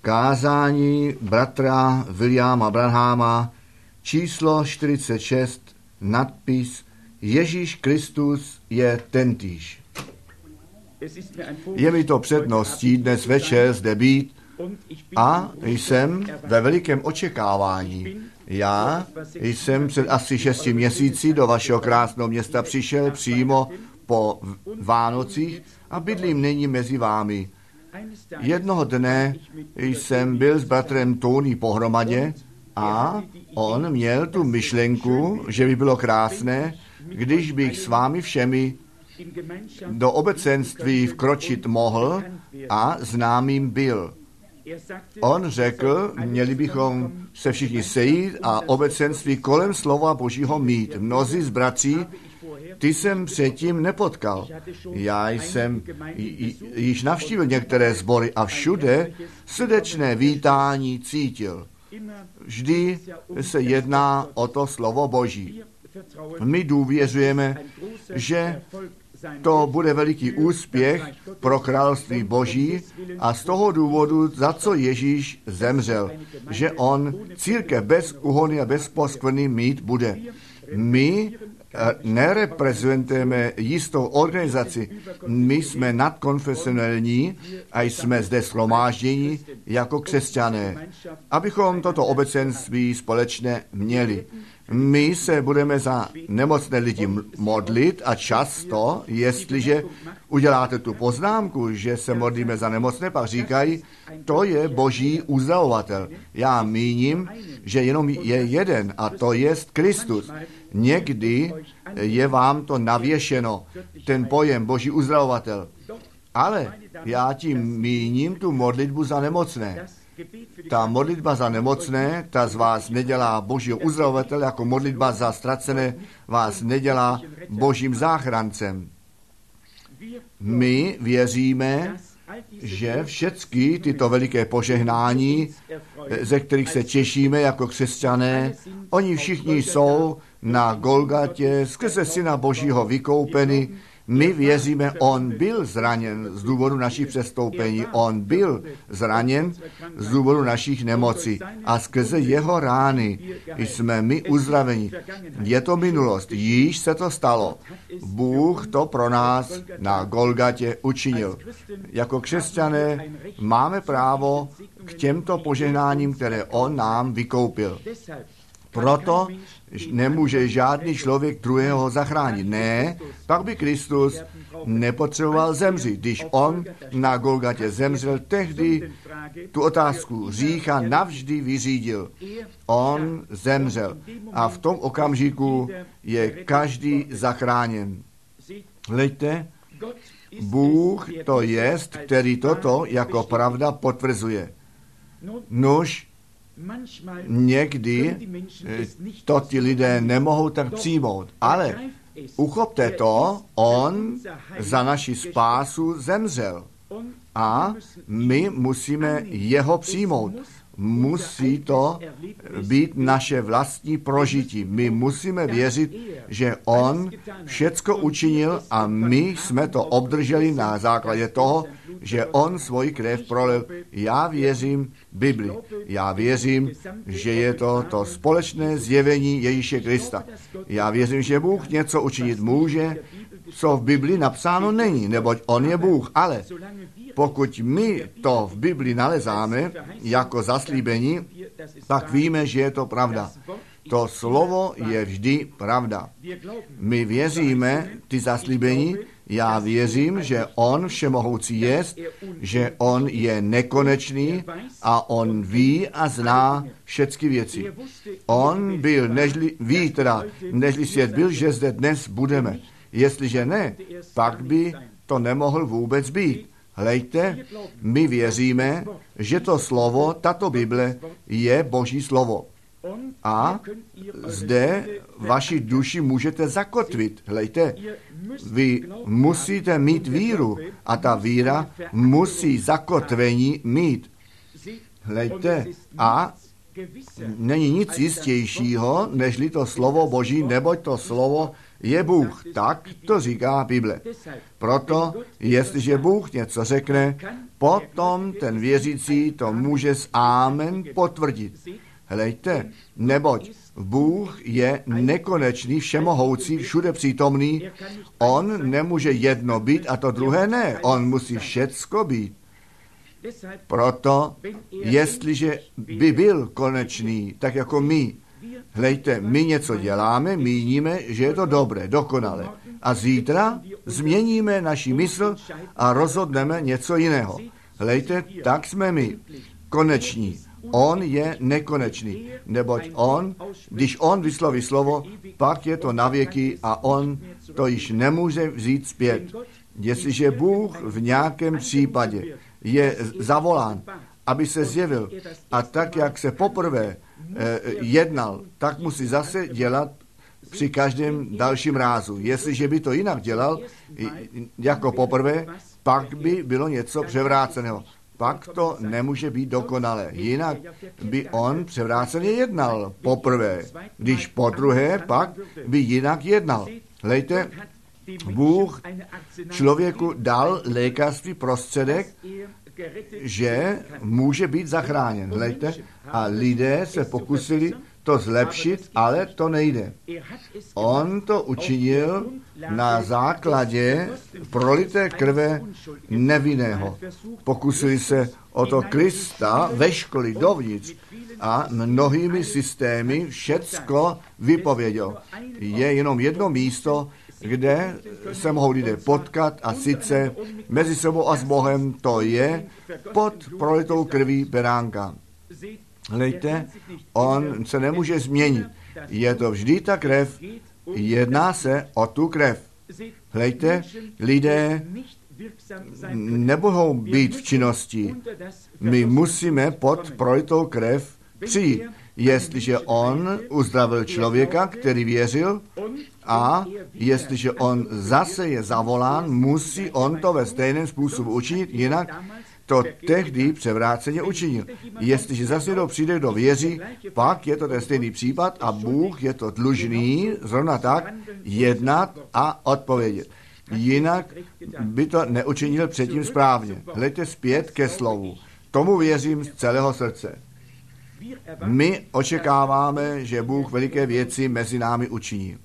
Kázání bratra Williama Branhama, číslo 46, nadpis Ježíš Kristus je tentýž. Je mi to předností dnes večer zde být a jsem ve velikém očekávání. Já jsem před asi 6 měsíci do vašeho krásného města přišel přímo po Vánocích a bydlím nyní mezi vámi. Jednoho dne jsem byl s bratrem Tony pohromadě a on měl tu myšlenku, že by bylo krásné, když bych s vámi všemi do obecenství vkročit mohl a známým byl. On řekl, měli bychom se všichni sejít a obecenství kolem slova Božího mít. Mnozí z bratří, ty jsem předtím nepotkal. Já jsem již navštívil některé sbory a všude srdečné vítání cítil. Vždy se jedná o to slovo Boží. My důvěřujeme, že to bude veliký úspěch pro království Boží a z toho důvodu, za co Ježíš zemřel, že on církev bez úhony a bez poskvrny mít bude. My nereprezentujeme jistou organizaci, my jsme nadkonfesionální a jsme zde shromážděni jako křesťané, abychom toto obecenství společně měli. My se budeme za nemocné lidi modlit a často, jestliže uděláte tu poznámku, že se modlíme za nemocné, pak říkají, to je Boží uzdravovatel. Já míním, že jenom je jeden a to je Kristus. Někdy je vám to navěšeno, ten pojem Boží uzdravovatel. Ale já tím míním tu modlitbu za nemocné. Ta modlitba za nemocné, ta z vás nedělá Božího uzdravovatele, jako modlitba za ztracené vás nedělá Božím záchrancem. My věříme, že všechny tyto veliké požehnání, ze kterých se těšíme jako křesťané, oni všichni jsou na Golgatě skrze Syna Božího vykoupeni. My věříme, on byl zraněn z důvodu našich přestoupení, on byl zraněn z důvodu našich nemocí a skrze jeho rány jsme my uzdraveni. Je to minulost, již se to stalo. Bůh to pro nás na Golgatě učinil. Jako křesťané máme právo k těmto požehnáním, které on nám vykoupil. Proto nemůže žádný člověk druhého zachránit. Ne, pak by Kristus nepotřeboval zemřít. Když on na Golgatě zemřel, tehdy tu otázku hřícha navždy vyřídil. On zemřel a v tom okamžiku je každý zachráněn. Hleďte, Bůh to jest, který toto jako pravda potvrzuje. Nuž, někdy to ti lidé nemohou tak přijmout, ale uchopte to, on za naši spásu zemřel a my musíme jeho přijmout. Musí to být naše vlastní prožití. My musíme věřit, že on všecko učinil a my jsme to obdrželi na základě toho, že on svoji krev prolil. Já věřím Bibli. Já věřím, že je to společné zjevení Ježíše Krista. Já věřím, že Bůh něco učinit může, co v Bibli napsáno není, neboť on je Bůh. Ale pokud my to v Bibli nalezáme jako zaslíbení, pak víme, že je to pravda. To slovo je vždy pravda. My věříme ty zaslíbení, já věřím, že on všemohoucí jest, že on je nekonečný a on ví a zná všechny věci. On byl, nežli svět byl, že zde dnes budeme. Jestliže ne, pak by to nemohl vůbec být. Hlejte, my věříme, že to slovo, tato Bible, je Boží slovo. A zde vaši duši můžete zakotvit. Hlejte, vy musíte mít víru a ta víra musí zakotvení mít. Hlejte, a není nic jistějšího, nežli to slovo Boží, neboť to slovo je Bůh. Tak to říká Bible. Proto, jestliže Bůh něco řekne, potom ten věřící to může s amen potvrdit. Hlejte, neboť Bůh je nekonečný, všemohoucí, všude přítomný. On nemůže jedno být a to druhé ne. On musí všecko být. Proto, jestliže by byl konečný, tak jako my, hlejte, my něco děláme, míníme, že je to dobré, dokonale. A zítra změníme naši mysl a rozhodneme něco jiného. Hlejte, tak jsme my, koneční. On je nekonečný, neboť když on vysloví slovo, pak je to na věky a on to již nemůže vzít zpět. Jestliže Bůh v nějakém případě je zavolán, aby se zjevil a tak, jak se poprvé jednal, tak musí zase dělat při každém dalším rázu. Jestliže by to jinak dělal, jako poprvé, pak by bylo něco převráceného. Pak to nemůže být dokonalé. Jinak by on převráceně jednal poprvé. Když podruhé, pak by jinak jednal. Hlejte, Bůh člověku dal lékařství prostředek, že může být zachráněn. Hlejte, a lidé se pokusili to zlepšit, ale to nejde. On to učinil na základě prolité krve nevinného. Pokusili se o to Krista veškolit dovnitř a mnohými systémy všecko vypověděl. Je jenom jedno místo, kde se mohou lidé potkat a sice mezi sebou a s Bohem, to je pod prolitou krví beránka. Hlejte, on se nemůže změnit. Je to vždy ta krev, jedná se o tu krev. Hlejte, lidé nemohou být v činnosti. My musíme pod prolitou krev přijít. Jestliže on uzdravil člověka, který věřil, a jestliže on zase je zavolán, musí on to ve stejném způsobu učinit, jinak to tehdy převráceně učinil. Jestliže zase někdo přijde, kdo věří, pak je to ten stejný případ a Bůh je to dlužný zrovna tak jednat a odpovědět. Jinak by to neučinil předtím správně. Hleďte zpět ke slovu. Tomu věřím z celého srdce. My očekáváme, že Bůh veliké věci mezi námi učiní.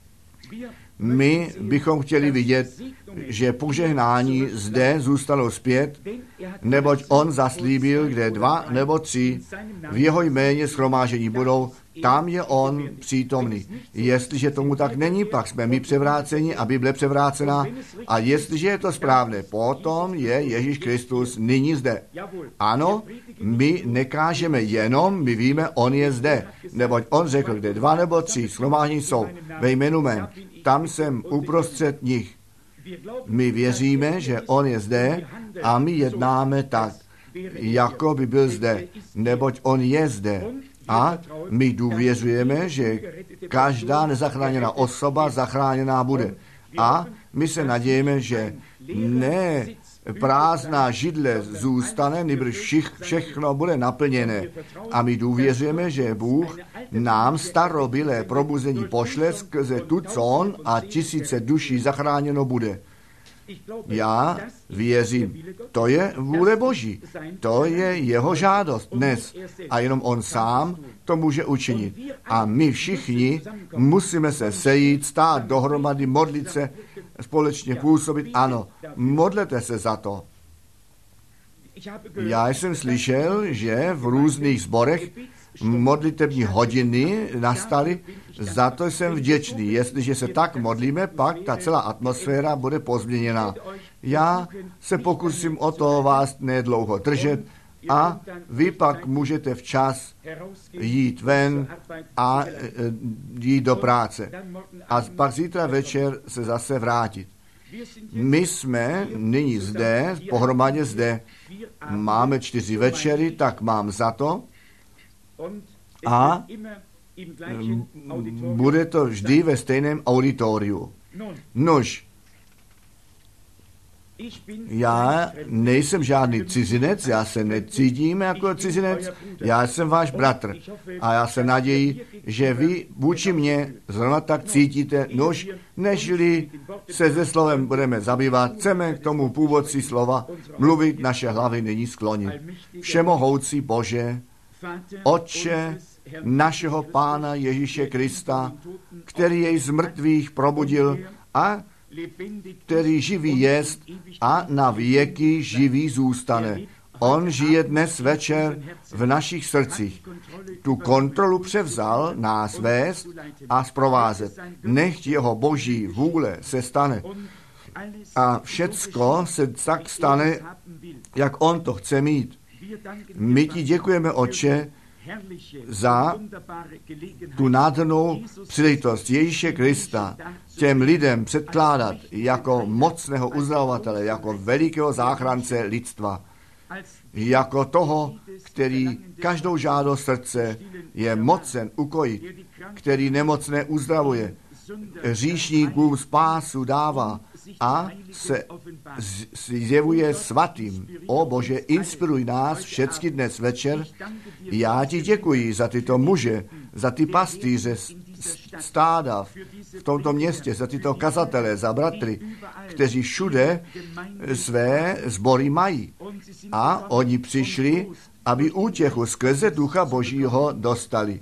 My bychom chtěli vidět, že požehnání zde zůstalo zpět, neboť on zaslíbil, kde 2 nebo 3 v jeho jméně shromáždění budou, tam je on přítomný. Jestliže tomu tak není, pak jsme my převráceni a Bible převrácená. A jestliže je to správné, potom je Ježíš Kristus nyní zde. Ano, my nekážeme jenom, my víme, on je zde. Neboť on řekl, kde 2 nebo 3 shromáždění jsou ve jménu mém, tam jsem uprostřed nich. My věříme, že on je zde a my jednáme tak, jako by byl zde, neboť on je zde. A my důvěřujeme, že každá nezachráněná osoba zachráněná bude. A my se nadějeme, že ne prázdná židle zůstane, nýbrž všechno bude naplněné. A my důvěřujeme, že Bůh nám starobylé probuzení pošle skrze tu, co on a 1000 duší zachráněno bude. Já věřím, to je vůle Boží, to je jeho žádost dnes a jenom on sám to může učinit. A my všichni musíme se sejít, stát dohromady, modlit se, společně působit. Ano, modlete se za to. Já jsem slyšel, že v různých sborech modlitební hodiny nastaly, za to jsem vděčný. Jestliže se tak modlíme, pak ta celá atmosféra bude pozměněna. Já se pokusím o to vás nedlouho držet a vy pak můžete včas jít ven a jít do práce. A pak zítra večer se zase vrátit. My jsme nyní zde, pohromadě zde, máme 4 večery, tak mám za to, a bude to vždy ve stejném auditoriu. Nož, Já nejsem žádný cizinec, já se necítím jako cizinec, já jsem váš bratr. A já se naději, že vy vůči mně zrovna tak cítíte, nežli se se slovem budeme zabývat, chceme k tomu původci slova mluvit, naše hlavy nyní sklonit. Všemohoucí Bože, Otče našeho Pána Ježíše Krista, který jej z mrtvých probudil a který živý jest a na věky živý zůstane. On žije dnes večer v našich srdcích. Tu kontrolu převzal nás vést a zprovázet. Nechť jeho boží vůle se stane. A všecko se tak stane, jak on to chce mít. My ti děkujeme, Otče, za tu nádhernou příležitost Ježíše Krista těm lidem předkládat jako mocného uzdravovatele, jako velikého záchrance lidstva, jako toho, který každou žádost srdce je mocen ukojit, který nemocné uzdravuje, hříšníkům spásu dává a se zjevuje svatým. O Bože, inspiruj nás všechny dnes večer. Já ti děkuji za tyto muže, za ty pastýře stáda v tomto městě, za tyto kazatele, za bratry, kteří všude své sbory mají. A oni přišli, aby útěchu skrze Ducha Božího dostali.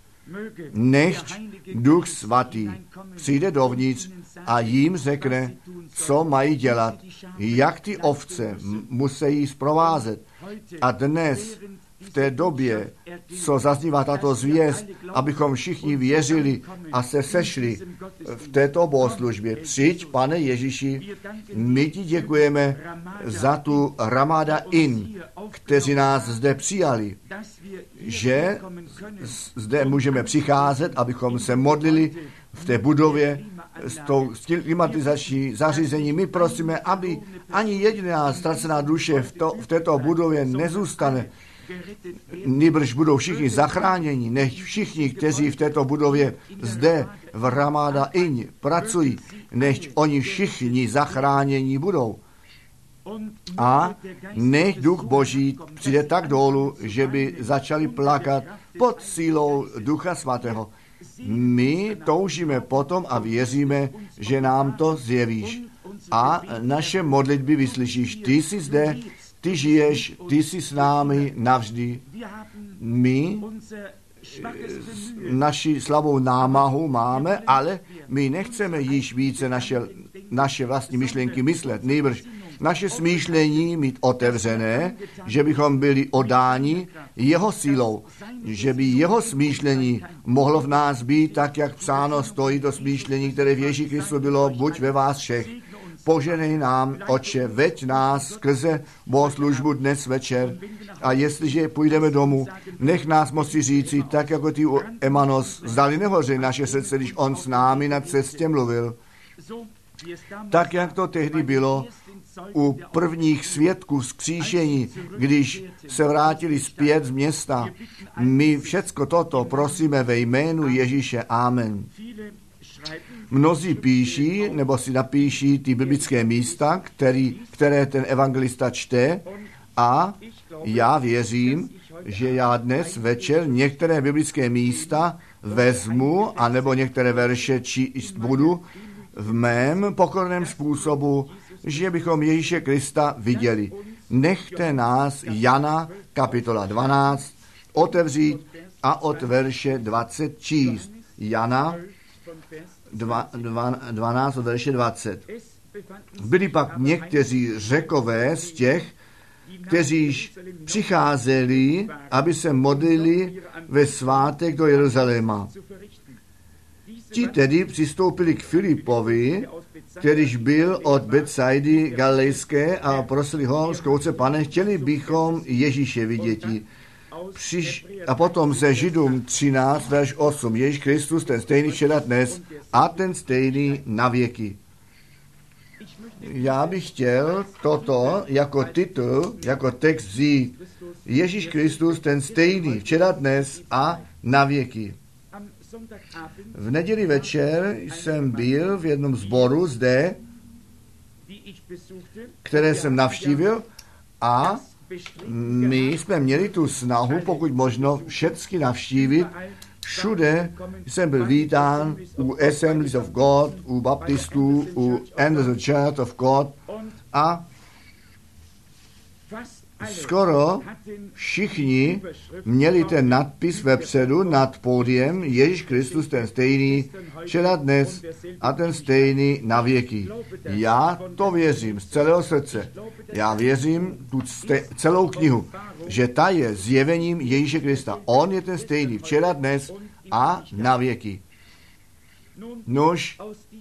Nechť Duch Svatý přijde dovnitř a jim řekne, co mají dělat, jak ty ovce musí zprovázet. A dnes, v té době, co zaznívá tato zvěst, abychom všichni věřili a se sešli v této bohoslužbě. Přijď, Pane Ježíši, my ti děkujeme za tu Ramada Inn, kteří nás zde přijali, že zde můžeme přicházet, abychom se modlili v té budově s tou klimatizační zařízení. My prosíme, aby ani jediná ztracená duše v této budově nezůstane, nýbrž budou všichni zachráněni, nech všichni, kteří v této budově zde v Ramada Inn pracují, nech oni všichni zachráněni budou. A nech Duch Boží přijde tak dolů, že by začali plakat pod sílou Ducha Svatého. My toužíme potom a věříme, že nám to zjevíš. A naše modlitby vyslyšíš. Ty jsi zde, ty žiješ, ty jsi s námi navždy. My naši slabou námahu máme, ale my nechceme již více naše vlastní myšlenky myslet. Nejbrž naše smýšlení mít otevřené, že bychom byli oddáni jeho sílou, že by jeho smýšlení mohlo v nás být tak, jak psáno stojí to smýšlení, které v Ježíši Kristu bylo, buď ve vás všech. Poženej nám, Otče, veď nás skrze bohoslužbu dnes večer a jestliže půjdeme domů, nech nás moci říci, tak jako ty u Emanos, zdali nehoří naše srdce, když on s námi na cestě mluvil. Tak, jak to tehdy bylo u prvních svědků vzkříšení, když se vrátili zpět z města. My všecko toto prosíme ve jménu Ježíše. Amen. Mnozí píší, nebo si napíší ty biblické místa, které ten evangelista čte, a já věřím, že já dnes večer některé biblické místa vezmu, anebo některé verše číst budu v mém pokorném způsobu, že bychom Ježíše Krista viděli. Nechte nás Jana, kapitola 12, otevřít a od verše 20 číst. Jana 12 od verše 20. Byli pak někteří Řekové z těch, kteří přicházeli, aby se modlili ve svátek do Jeruzaléma. Ti tedy přistoupili k Filipovi, kterýž byl od Betsaidy Galilejské, a prosili ho, zkouce, Pane, chtěli bychom Ježíše viděti. A potom ze Židům 13, verš 8. Ježíš Kristus, ten stejný včera dnes a ten stejný na věky. Já bych chtěl toto jako titul, jako text vzít. Ježíš Kristus, ten stejný včera dnes a na věky. V neděli večer jsem byl v jednom sboru zde, které jsem navštívil, a my jsme měli tu snahu, pokud možno, všechny navštívit. Všude jsem byl vítán u Assemblies of God, u baptistů, u Anderson Church of God a skoro všichni měli ten nadpis vepředu nad pódiem: Ježíš Kristus ten stejný, včera, dnes a ten stejný na věky. Já to věřím z celého srdce. Já věřím tu celou knihu, že ta je zjevením Ježíše Krista. On je ten stejný včera, dnes a na věky. Nož,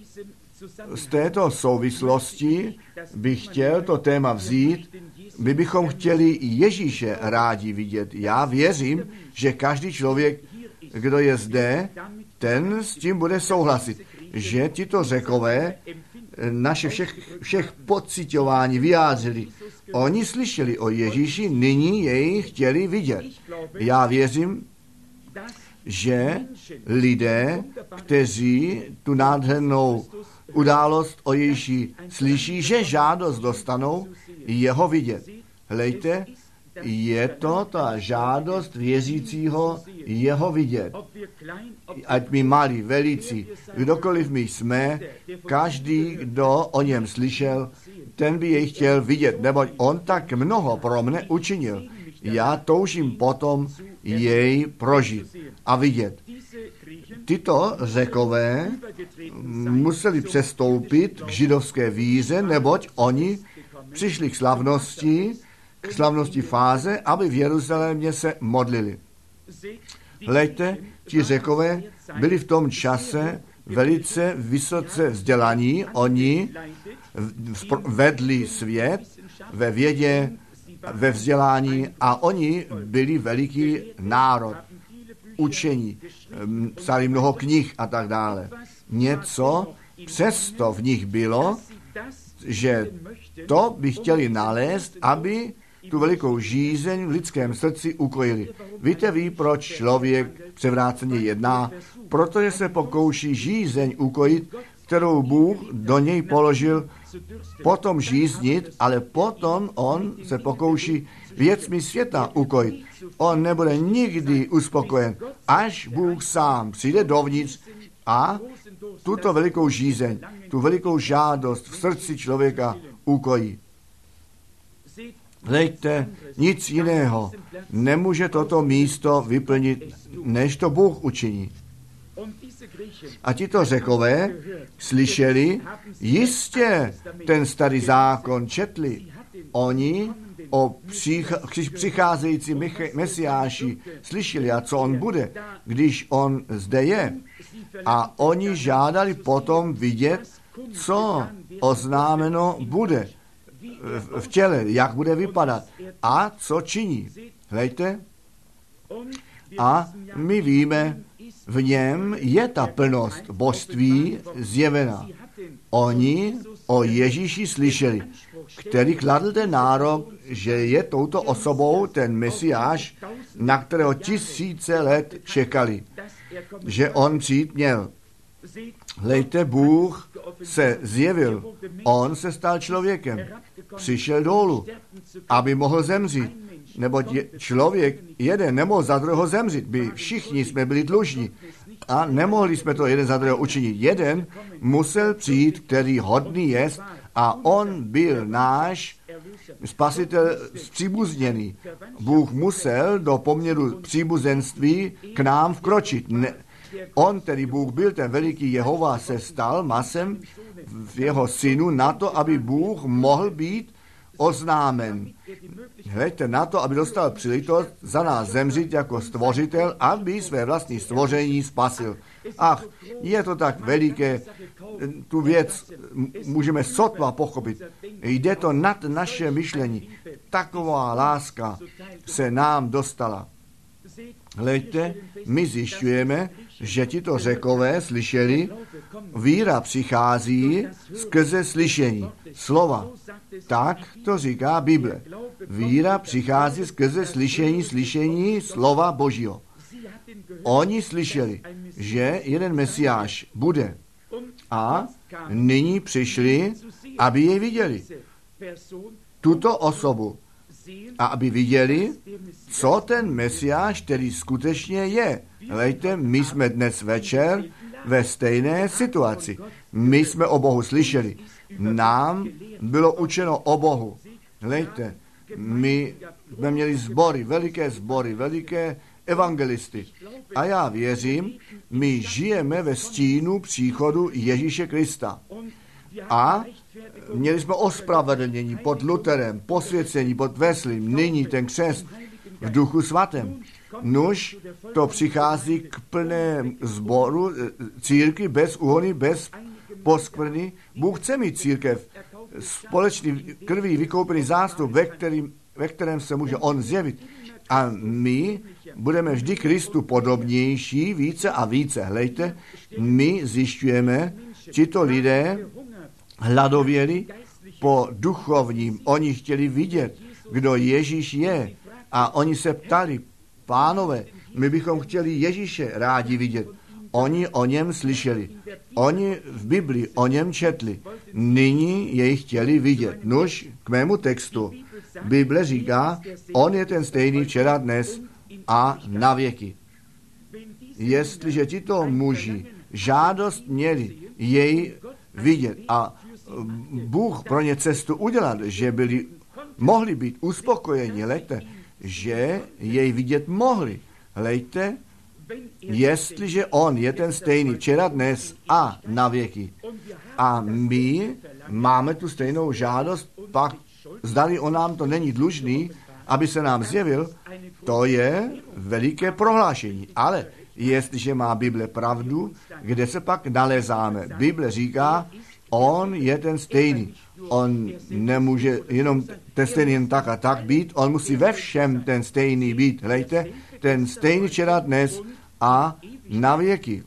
z této souvislosti bych chtěl to téma vzít. My bychom chtěli Ježíše rádi vidět. Já věřím, že každý člověk, kdo je zde, ten s tím bude souhlasit, že tito Řekové naše všech pociťování vyjádřili. Oni slyšeli o Ježíši, nyní jej chtěli vidět. Já věřím, že lidé, kteří tu nádhernou událost o Ježíši slyší, že žádost dostanou jeho vidět. Hlejte, je to ta žádost věřícího jeho vidět. Ať my malí, velicí, kdokoliv my jsme, každý, kdo o něm slyšel, ten by jej chtěl vidět, neboť on tak mnoho pro mne učinil. Já toužím potom jej prožít a vidět. Tyto Řekové museli přestoupit k židovské víře, neboť oni přišli k slavnosti fáze, aby v Jeruzalémě se modlili. Hleďte, ti Řekové byli v tom čase velice vysoce vzdělaní, oni vedli svět ve vědě, ve vzdělání a oni byli veliký národ, učení, psali mnoho knih a tak dále. Něco přesto v nich bylo, že to by chtěli nalézt, aby tu velikou žízeň v lidském srdci ukojili. Víte vy, proč člověk převráceně jedná? Protože se pokouší žízeň ukojit, kterou Bůh do něj položil, potom žíznit, ale potom on se pokouší věcmi světa ukojit. On nebude nikdy uspokojen, až Bůh sám přijde dovnitř a tuto velikou žízeň, tu velikou žádost v srdci člověka ukojí. Hleďte, nic jiného nemůže toto místo vyplnit, než to Bůh učiní. A tito Řekové slyšeli, jistě ten starý zákon četli. Oni o přicházející Mesiáši slyšeli, a co on bude, když on zde je. A oni žádali potom vidět, co oznámeno bude v těle, jak bude vypadat a co činí. Hlejte, a my víme, v něm je ta plnost božství zjevena. Oni o Ježíši slyšeli, který kladl ten nárok, že je touto osobou ten Mesiáš, na kterého tisíce let čekali, že on přijít měl. Hlejte, Bůh se zjevil, on se stal člověkem, přišel dolů, aby mohl zemřít, neboť člověk jeden nemohl za druhého zemřít, by všichni jsme byli dlužní a nemohli jsme to jeden za druhého učinit. Jeden musel přijít, který hodný jest, a on byl náš spasitel příbuzněný. Bůh musel do poměru příbuzenství k nám vkročit. On, tedy Bůh byl, ten veliký Jehova, se stal masem v jeho synu na to, aby Bůh mohl být oznámen. Hleďte, na to, aby dostal příležitost za nás zemřít jako stvořitel, aby své vlastní stvoření spasil. Ach, je to tak veliké, tu věc můžeme sotva pochopit. Jde to nad naše myšlení. Taková láska se nám dostala. Hleďte, my zjišťujeme, že tito Řekové slyšeli, víra přichází skrze slyšení slova. Tak to říká Bible. Víra přichází skrze slyšení slova Božího. Oni slyšeli, že jeden Mesiáš bude a nyní přišli, aby jej viděli. tuto osobu a aby viděli, co ten Mesiáš, který skutečně je. Hleďte, my jsme dnes večer ve stejné situaci. My jsme o Bohu slyšeli. Nám bylo učeno o Bohu. Hleďte, my jsme měli sbory, veliké evangelisty. A já věřím, my žijeme ve stínu příchodu Ježíše Krista. A měli jsme ospravedlnění pod Lutherem, posvěcení pod Weslem, nyní ten křest v Duchu Svatém. Nuž to přichází k plnému sboru církvi bez úhony, bez poskvrny. Bůh chce mít církev, společný krví vykoupený zástup, ve kterém se může on zjevit. A my budeme vždy Kristu podobnější více a více. Hlejte, my zjišťujeme, tito lidé hladověli po duchovním. Oni chtěli vidět, kdo Ježíš je. A oni se ptali, pánové, my bychom chtěli Ježíše rádi vidět. Oni o něm slyšeli. Oni v Biblii o něm četli. Nyní jej chtěli vidět. Nuž k mému textu. Bible říká, on je ten stejný včera, dnes a na věky. Jestliže tito muži žádost měli jej vidět a Bůh pro ně cestu udělat, že mohli být uspokojeni, hleďte, že jej vidět mohli. Hleďte, jestliže on je ten stejný včera, dnes a na věky. A my máme tu stejnou žádost, pak zdali on nám to není dlužný, aby se nám zjevil, to je veliké prohlášení. Ale jestliže má Bible pravdu, kde se pak nalézáme? Bible říká, on je ten stejný. On nemůže jenom ten stejný jen tak a tak být, on musí ve všem ten stejný být. Hlejte, ten stejný včera, dnes a na věky.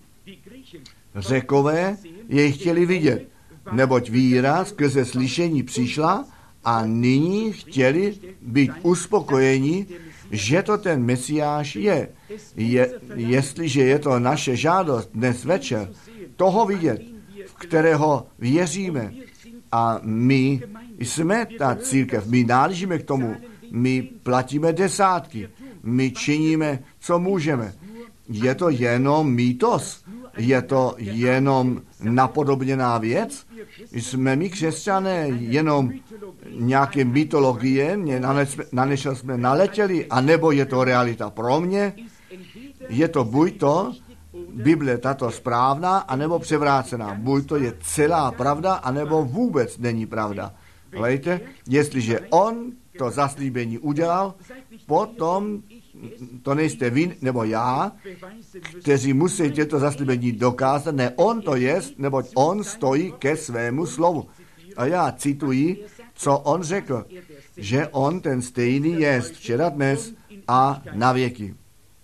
Řekové jej chtěli vidět, neboť víra skrze slyšení přišla a nyní chtěli být uspokojeni, že to ten Mesiáš je. Jestliže je to naše žádost dnes večer, toho vidět, v kterého věříme. A my jsme ta církev, my náležíme k tomu, my platíme desátky, my činíme, co můžeme. Je to jenom mýtos? Je to jenom napodobněná věc? Jsme my křesťané jenom nějaké mytologie, na než jsme naletěli, anebo je to realita pro mě? Je to buď to, Bible tato správná, anebo převrácená. Buď to je celá pravda, anebo vůbec není pravda. Hlejte, jestliže on to zaslíbení udělal, potom to nejste vy nebo já, kteří musí těto zaslíbení dokázat. Ne, on to je, neboť on stojí ke svému slovu. A já cituji, co on řekl, že on ten stejný je včera, dnes a na věky.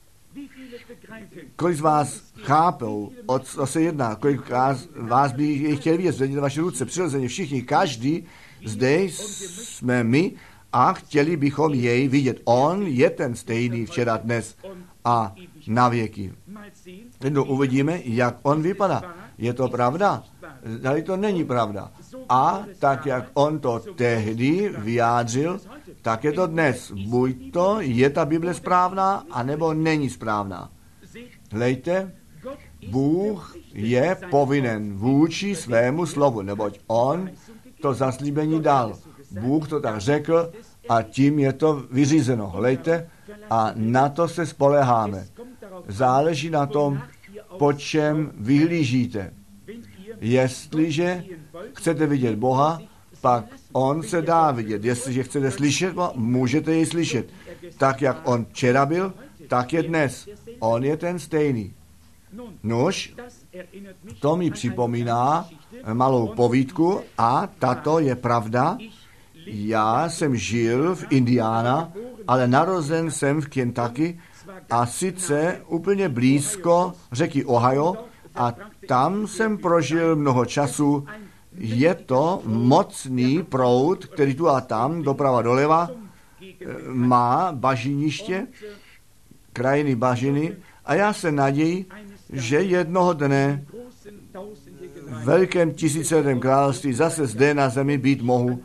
Kolik z vás chápou, o co se jedná, kolik vás by chtěl vidět, zvedněte vaše ruce, přirozeně všichni, každý, zde jsme my a chtěli bychom jej vidět. On je ten stejný včera, dnes a na věky. Jednou uvidíme, jak on vypadá. Je to pravda? Tady to není pravda. A tak, jak on to tehdy vyjádřil, tak je to dnes. Buď to je ta Bible správná, anebo není správná. Hlejte, Bůh je povinen vůči svému slovu, neboť on to zaslíbení dal. Bůh to tak řekl a tím je to vyřízeno. Hlejte, a na to se spoléháme. Záleží na tom, po čem vyhlížíte. Jestliže chcete vidět Boha, pak on se dá vidět. Jestliže chcete slyšet, můžete jej slyšet. Tak, jak on včera byl, tak je dnes. On je ten stejný. Nuž, to mi připomíná malou povídku a tato je pravda. Já jsem žil v Indiana, ale narozen jsem v Kentucky a sice úplně blízko řeky Ohio a tam jsem prožil mnoho času. Je to mocný proud, který tu a tam, doprava doleva, má bažiniště, krajiny bažiny a já se naději, že jednoho dne v velkém tisíciletém království zase zde na zemi být mohu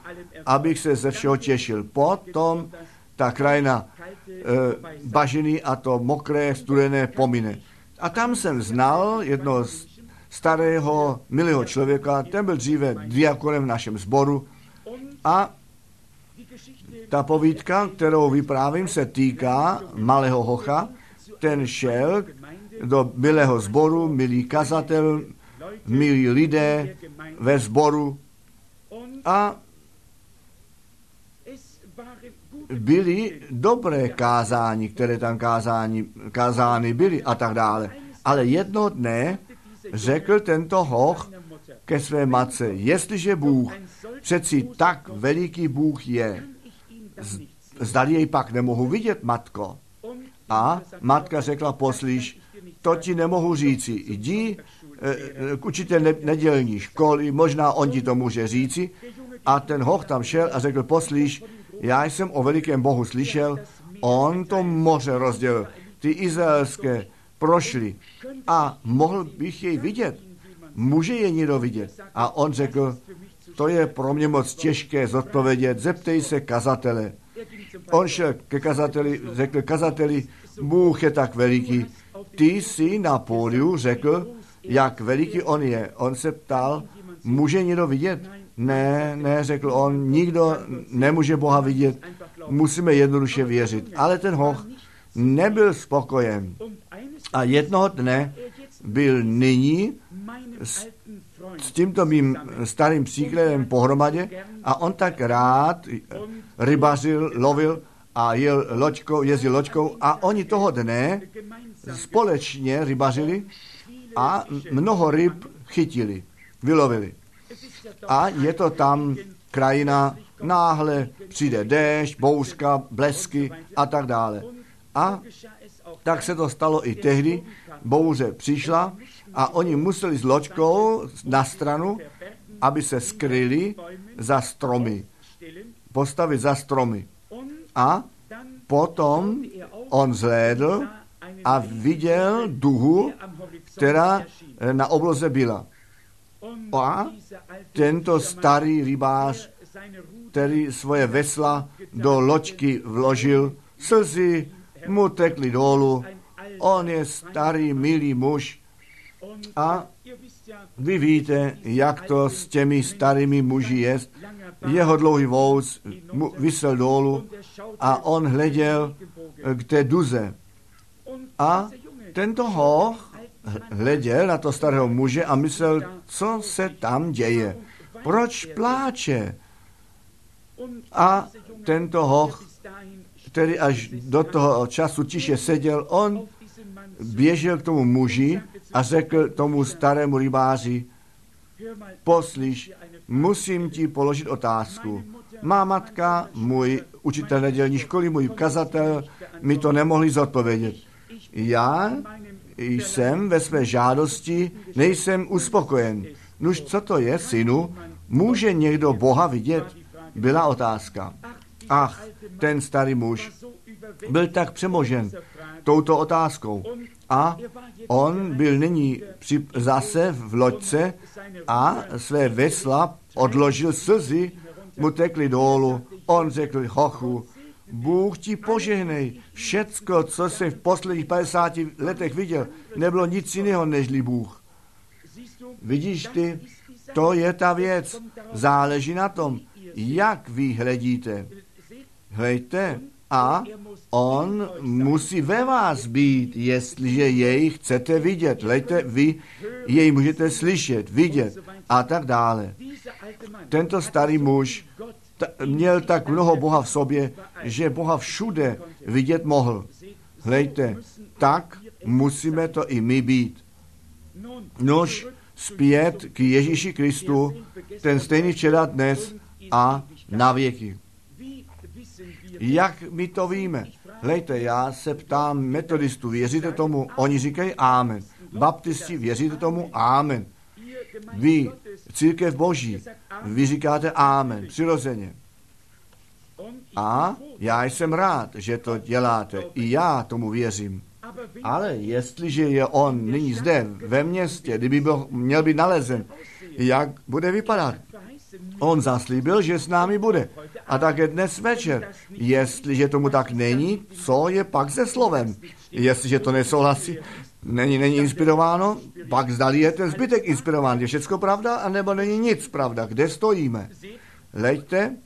abych se ze všeho těšil. Potom ta krajina bažiny a to mokré, studené pomine. A tam jsem znal jednoho starého, milého člověka, ten byl dříve diakonem v našem sboru a ta povídka, kterou vyprávím, se týká malého hocha. Ten šel do milého sboru, milý kazatel, milí lidé ve sboru a byly dobré kázání, které tam kázány byly a tak dále. Ale jednoho dne řekl tento hoch ke své matce, jestliže Bůh přeci tak veliký Bůh je, zdali jej pak nemohu vidět, matko. A matka řekla, poslíš, to ti nemohu říci, jdi k učitel nedělní školy, možná on ti to může říci. A ten hoch tam šel a řekl, poslíš, já jsem o velikém Bohu slyšel, on to moře rozdělil, ty izraelské prošly a mohl bych jej vidět. Může je někdo vidět? A on řekl, to je pro mě moc těžké zodpovědět, zeptej se kazatele. On šel ke kazateli, řekl kazateli, Bůh je tak veliký. Ty jsi na pódiu řekl, jak veliký on je. On se ptal, může někdo vidět? Ne, řekl on, nikdo nemůže Boha vidět, musíme jednoduše věřit. Ale ten hoch nebyl spokojen. A jednoho dne byl nyní s tímto mým starým příkladem pohromadě a on tak rád rybařil, lovil a jezdil loďkou a oni toho dne společně rybařili a mnoho ryb chytili, vylovili. A je to tam krajina, náhle přijde déšť, bouřka, blesky a tak dále. A tak se to stalo i tehdy, bouře přišla a oni museli s loďkou na stranu, aby se skryli za stromy, postavit za stromy. A potom on zhlédl a viděl duhu, která na obloze byla. A tento starý rybář, který svoje vesla do loďky vložil, slzy mu tekly dolů, on je starý, milý muž a vy víte, jak to s těmi starými muži je. Jeho dlouhý vůz visel dolů a on hleděl k té duze. A tento hoch hleděl na to starého muže a myslel, co se tam děje, proč pláče. A tento hoch, který až do toho času tiše seděl, on běžel k tomu muži a řekl tomu starému rybáři, poslíš, musím ti položit otázku. Má matka, můj učitel nedělní školy, můj kazatel mi to nemohli zodpovědět. Já jsem ve své žádosti, nejsem uspokojen. Nuž, co to je, synu? Může někdo Boha vidět? Byla otázka. Ach, ten starý muž byl tak přemožen touto otázkou. A on byl nyní zase v loďce a své vesla odložil, slzy mu tekly dolů. On řekl hochu, Bůh ti požehnej. Všecko, co jsem v posledních 50 letech viděl, nebylo nic jiného nežli Bůh. Vidíš ty, to je ta věc. Záleží na tom, jak vy hledíte. Hleďte, a on musí ve vás být, jestliže jej chcete vidět. Hleďte, vy jej můžete slyšet, vidět a tak dále. Tento starý muž měl tak mnoho Boha v sobě, že Boha všude vidět mohl. Hleďte, tak musíme to i my být. Nož zpět k Ježíši Kristu, ten stejný včera, dnes a na věky. Jak my to víme? Hleďte, já se ptám metodistů, věříte tomu? Oni říkají amen. Baptisti, věříte tomu? Amen. Vy, církev Boží, vy říkáte amen, přirozeně. A já jsem rád, že to děláte. I já tomu věřím. Ale jestliže je on nyní zde, ve městě, kdyby měl být nalezen, jak bude vypadat? On zaslíbil, že s námi bude. A také dnes večer. Jestliže tomu tak není, co je pak se slovem? Jestliže to nesouhlasí, není inspirováno, pak zdali je ten zbytek inspirován. Je všecko pravda, anebo není nic pravda? Kde stojíme? Hleďte,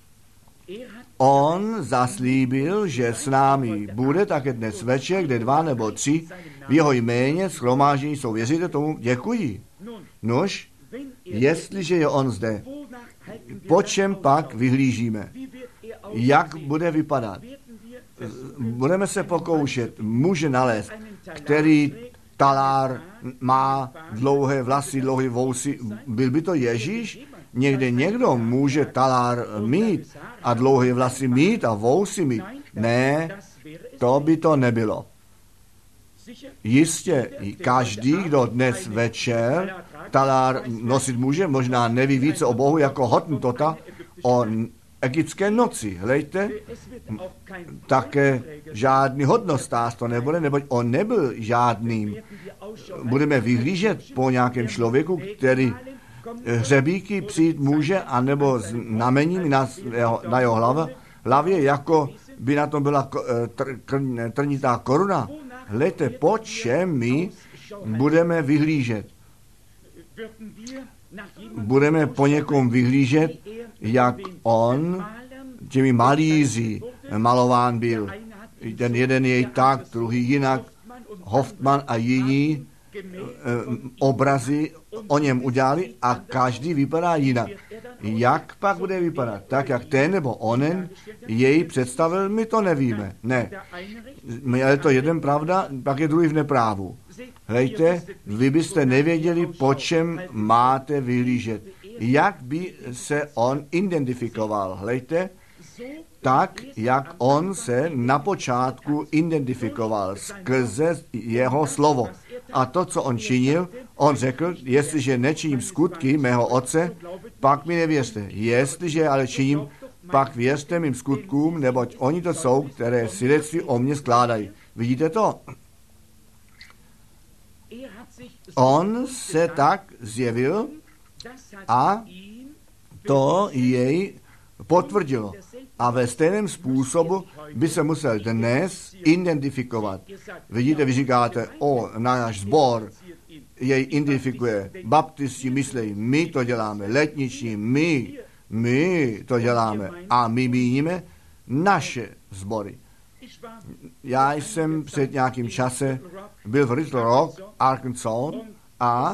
on zaslíbil, že s námi bude také dnes večer, kde 2 nebo 3 v jeho jméně shromáždění jsou. Věříte tomu? Děkuji. Nož, jestliže je on zde, po čem pak vyhlížíme? Jak bude vypadat? Budeme se pokoušet muže nalézt, který talár má dlouhé vlasy, dlouhé vousy. Byl by to Ježíš? Někdo může talár mít a dlouhé vlasy mít a vousy mít. Ne, to by to nebylo. Jistě, každý, kdo dnes večer talár nosit může, možná neví více o Bohu jako Hottentota o egyptské noci. Hlejte, také žádný hodnostář to nebude, neboť on nebyl žádným. Budeme vyhlížet po nějakém člověku, který hřebíky přijít může, anebo znamením na jeho hlavě, jako by na tom byla trnitá koruna. Hlejte, po čem my budeme vyhlížet? Budeme po někom vyhlížet, jak on těmi malíři malován byl. Ten jeden je tak, druhý jinak. Hoffman a jiní obrazy o něm udělali a každý vypadá jinak. Jak pak bude vypadat? Tak, jak ten nebo onen jej představil, my to nevíme. Ne. Je to jeden pravda, pak je druhý v neprávu. Hlejte, vy byste nevěděli, po čem máte vyhlížet. Jak by se on identifikoval? Hlejte, tak, jak on se na počátku identifikoval skrze jeho slovo. A to, co on činil, on řekl, jestliže nečiním skutky mého otce, pak mi nevěřte. Jestliže ale činím, pak věřte mým skutkům, neboť oni to jsou, které svědectví o mně skládají. Vidíte to? On se tak zjevil a to jej potvrdilo. A ve stejném způsobu by se musel dnes identifikovat. Vidíte, vy říkáte, náš sbor jej identifikuje. Baptisti myslejí, my to děláme, letniční, my to děláme a my míníme naše sbory. Já jsem před nějakým čase byl v Little Rock, Arkansas a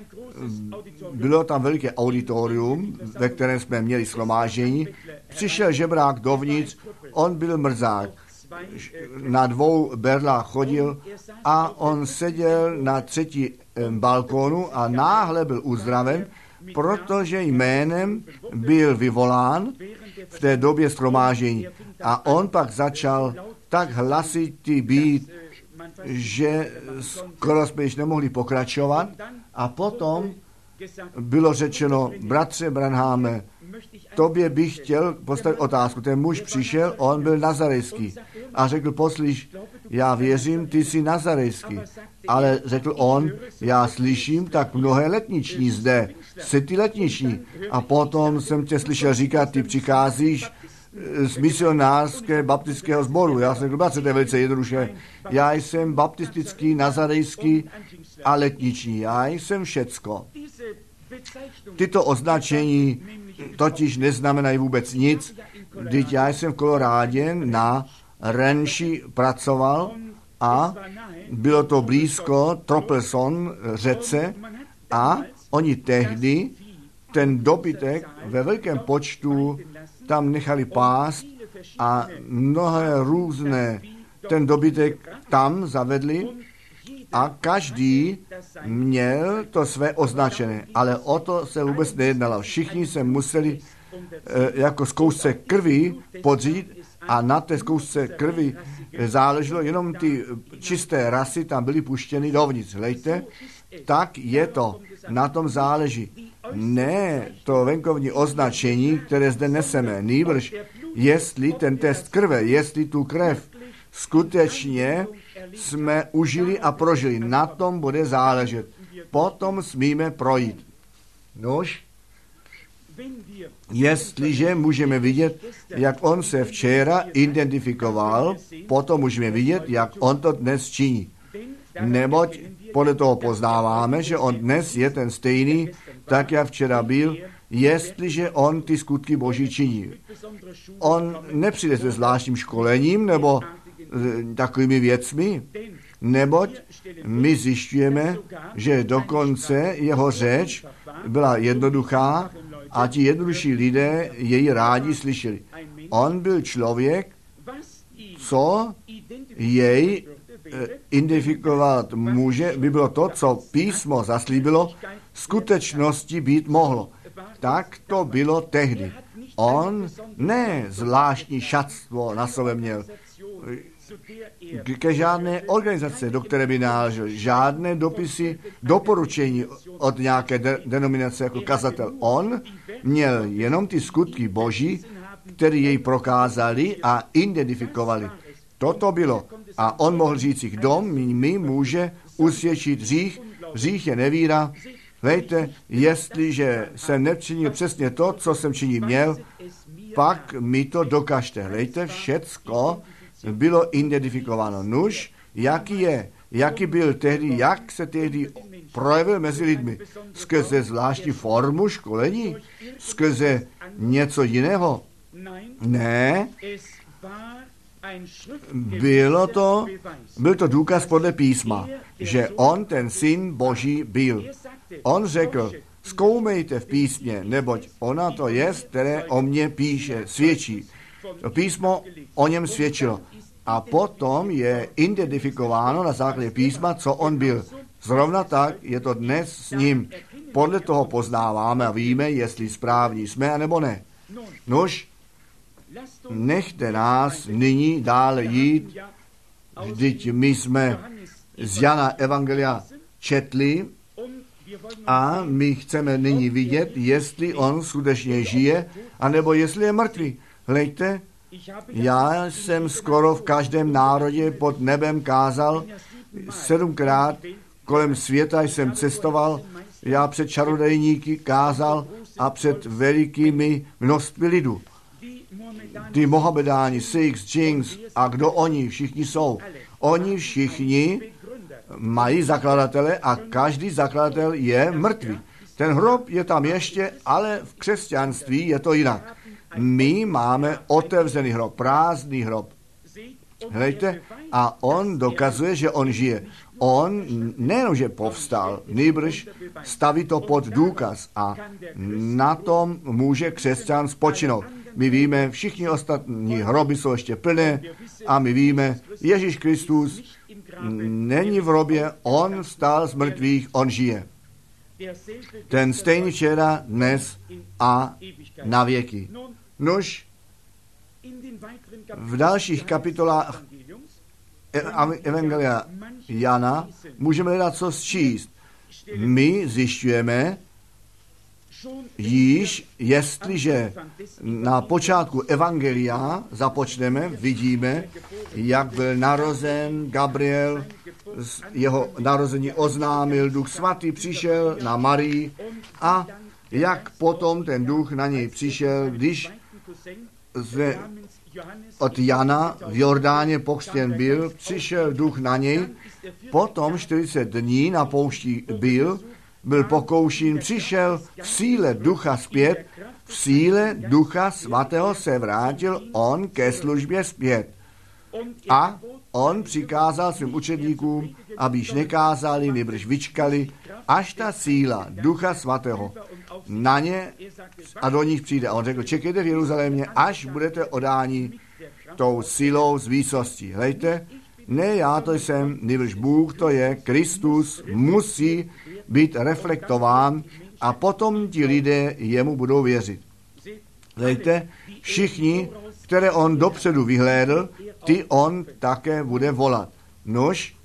bylo tam veliké auditorium, ve kterém jsme měli shromáždění. Přišel žebrák dovnitř, on byl mrzák. Na 2 berlách chodil a on seděl na 3. balkónu a náhle byl uzdraven, protože jménem byl vyvolán v té době shromáždění. A on pak začal tak hlasitý být, že skoro jsme již nemohli pokračovat. A potom bylo řečeno, bratře Branhame, tobě bych chtěl postavit otázku. Ten muž přišel, on byl nazarejský a řekl, poslyš, já věřím, ty jsi nazarejský. Ale řekl on, já slyším tak mnohé letniční zde, jsi ty letniční. A potom jsem tě slyšel říkat, ty přicházíš z misionářské baptistického sboru. Já jsem řekl, bratře, to je velice jednoduše. Já jsem baptistický, nazarejský a letniční. Já jsem všecko. Tyto označení totiž neznamenají vůbec nic. Vždyť já jsem v Kolorádě na ranči pracoval a bylo to blízko Tropelson řece a oni tehdy ten dobytek ve velkém počtu tam nechali pást a mnohé různé ten dobytek tam zavedli a každý měl to své označené, ale o to se vůbec nejednalo. Všichni se museli jako zkoušce krvi podřídit a na té zkoušce krvi záleželo, jenom ty čisté rasy tam byly puštěny dovnitř. Hlejte, tak je to, na tom záleží. Ne to venkovní označení, které zde neseme, nýbrž, jestli ten test krve, jestli tu krev skutečně jsme užili a prožili. Na tom bude záležet. Potom smíme projít. Nož, Jestliže můžeme vidět, jak on se včera identifikoval, potom můžeme vidět, jak on to dnes činí. Neboť podle toho poznáváme, že on dnes je ten stejný, tak jak včera byl, jestliže on ty skutky Boží činí. On nepřijde se zvláštním školením nebo takovými věcmi, neboť my zjišťujeme, že dokonce jeho řeč byla jednoduchá a ti jednodušší lidé jej rádi slyšeli. On byl člověk, co jej identifikovat může, by bylo to, co písmo zaslíbilo, skutečnosti být mohlo. Tak to bylo tehdy. On ne zvláštní šatstvo na sobě měl, ke žádné organizace, do které by náležel, žádné dopisy, doporučení od nějaké denominace jako kazatel. On měl jenom ty skutky Boží, které jej prokázali a identifikovali. Toto bylo. A on mohl říct si, kdo mi může usvědčit hřích. Hřích je nevíra. Víte, jestliže jsem nečinil přesně to, co jsem činit měl, pak mi to dokažte. Víte, všecko bylo identifikováno. Nuž, jaký byl tehdy, jak se tehdy projevil mezi lidmi. Skrze zvláštní formu školení? Skrze něco jiného? Ne. Byl to důkaz podle písma, že on ten syn Boží byl. On řekl, zkoumejte v písmě, neboť ona to je, které o mně píše, svědčí. Písmo o něm svědčilo. A potom je identifikováno na základě písma, co on byl. Zrovna tak je to dnes s ním. Podle toho poznáváme a víme, jestli správní jsme, anebo ne. Nož, nechte nás nyní dále jít, vždyť my jsme z Jana Evangelia četli a my chceme nyní vidět, jestli on skutečně žije, anebo jestli je mrtvý. Hleďte, já jsem skoro v každém národě pod nebem kázal, 7krát kolem světa jsem cestoval, já před čarodejníky kázal a před velikými množství lidu. Ty Mohamedáni, Sikhs, Jinks a kdo oni všichni jsou. Oni všichni mají zakladatele a každý zakladatel je mrtvý. Ten hrob je tam ještě, ale v křesťanství je to jinak. My máme otevřený hrob, prázdný hrob. Hleďte, a on dokazuje, že on žije. On nejenom, že povstal, nýbrž staví to pod důkaz a na tom může křesťan spočinout. My víme, všichni ostatní hroby jsou ještě plné a my víme, Ježíš Kristus není v hrobě, on vstal z mrtvých, on žije. Ten stejný včera, dnes a na věky. Nož, v dalších kapitolách Evangelia Jana můžeme hledat co sčíst. My zjišťujeme, již jestliže na počátku Evangelia započneme, vidíme, jak byl narozen Gabriel, jeho narození oznámil, Duch Svatý přišel na Marii a jak potom ten duch na něj přišel, když od Jana v Jordáně pokřtěn byl, přišel duch na něj, potom 40 dní na poušti byl pokoušen, přišel v síle ducha zpět, v síle ducha svatého se vrátil on ke službě zpět. A on přikázal svým učedníkům, aby již nekázali, nýbrž vyčkali, až ta síla ducha svatého na ně a do nich přijde. A on řekl, čekejte v Jeruzalémě, až budete odáni tou silou z výsosti. Hlejte, ne já to jsem, nýbrž Bůh to je, Kristus musí být reflektován a potom ti lidé jemu budou věřit. Hlejte, všichni, které on dopředu vyhlédl, ty on také bude volat. Nož,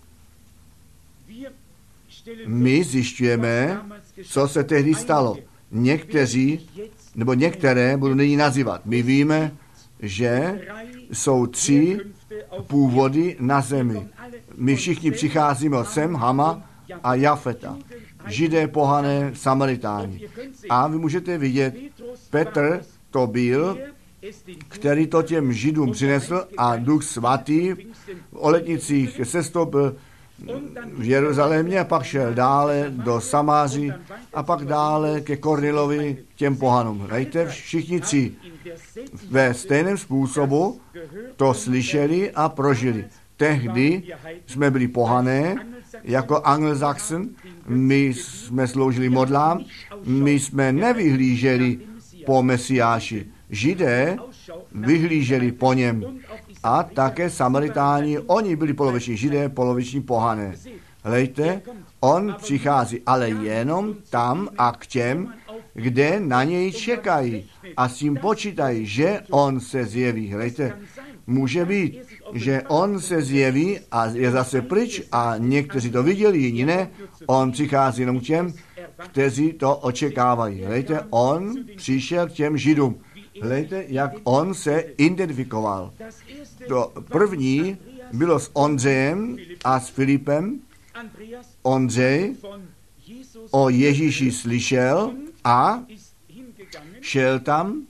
my zjišťujeme, co se tehdy stalo. Někteří, nebo některé budu nyní nazývat. My víme, že jsou 3 původy na zemi. My všichni přicházíme od Sem, Hama a Jafeta. Židé, pohané, Samaritáni. A vy můžete vidět, Petr to byl, který to těm Židům přinesl a Duch Svatý o letnicích sestoupil v Jeruzalémě a pak šel dále do Samáří a pak dále ke Kornilovi, těm pohanům. Hejte, všichni tři ve stejném způsobu to slyšeli a prožili. Tehdy jsme byli pohané, jako Angelsachsen, my jsme sloužili modlám, my jsme nevyhlíželi po Mesiáši. Židé vyhlíželi po něm a také Samaritáni, oni byli poloviční Židé, poloviční pohané. Hlejte, on přichází, ale jenom tam a k těm, kde na něj čekají a s tím počítají, že on se zjeví. Hlejte, může být, že on se zjeví a je zase pryč a někteří to viděli, jiní ne. On přichází jenom k těm, kteří to očekávají. Hlejte, on přišel k těm Židům. Hlejte, jak on se identifikoval. To první bylo s Ondřejem a s Filipem. Ondřej o Ježíši slyšel a šel tam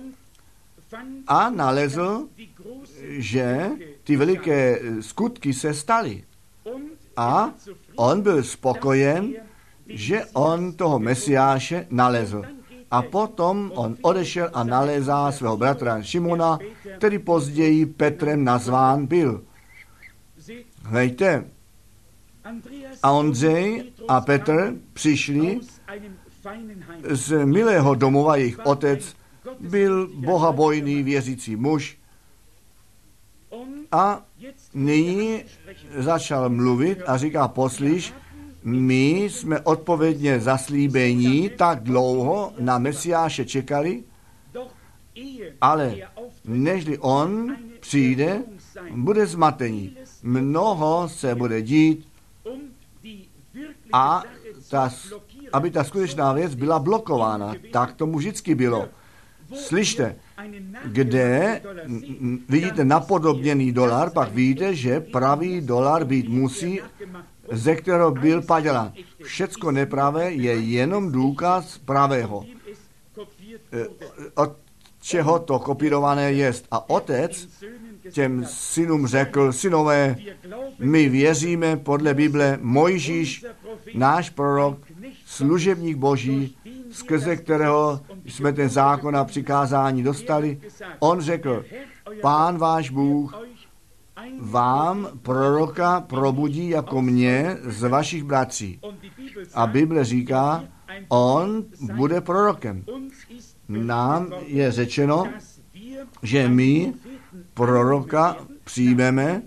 a nalezl, že ty veliké skutky se staly. A on byl spokojen, že on toho Mesiáše nalezl. A potom on odešel a nalézá svého bratra Šimona, který později Petrem nazván byl. Hejte, a Ondřej a Petr přišli z milého domova, jejich otec byl bohabojný věřící muž a nyní začal mluvit a říká, poslyš, my jsme odpovědně zaslíbení tak dlouho na Mesiáše čekali, ale nežli on přijde, bude zmatení. Mnoho se bude dít a aby ta skutečná věc byla blokována. Tak tomu vždycky bylo. Slyšte, kde vidíte napodobněný dolar, pak víte, že pravý dolar být musí, ze kterého byl padělán. Všecko nepravé je jenom důkaz pravého. Od čeho to kopírované jest. A otec těm synům řekl, synové, my věříme podle Bible, Mojžíš, náš prorok, služebník Boží, skrze kterého jsme ten zákon a přikázání dostali. On řekl, Pán váš Bůh vám proroka probudí jako mě z vašich bratří. A Bible říká, on bude prorokem. Nám je řečeno, že my proroka přijmeme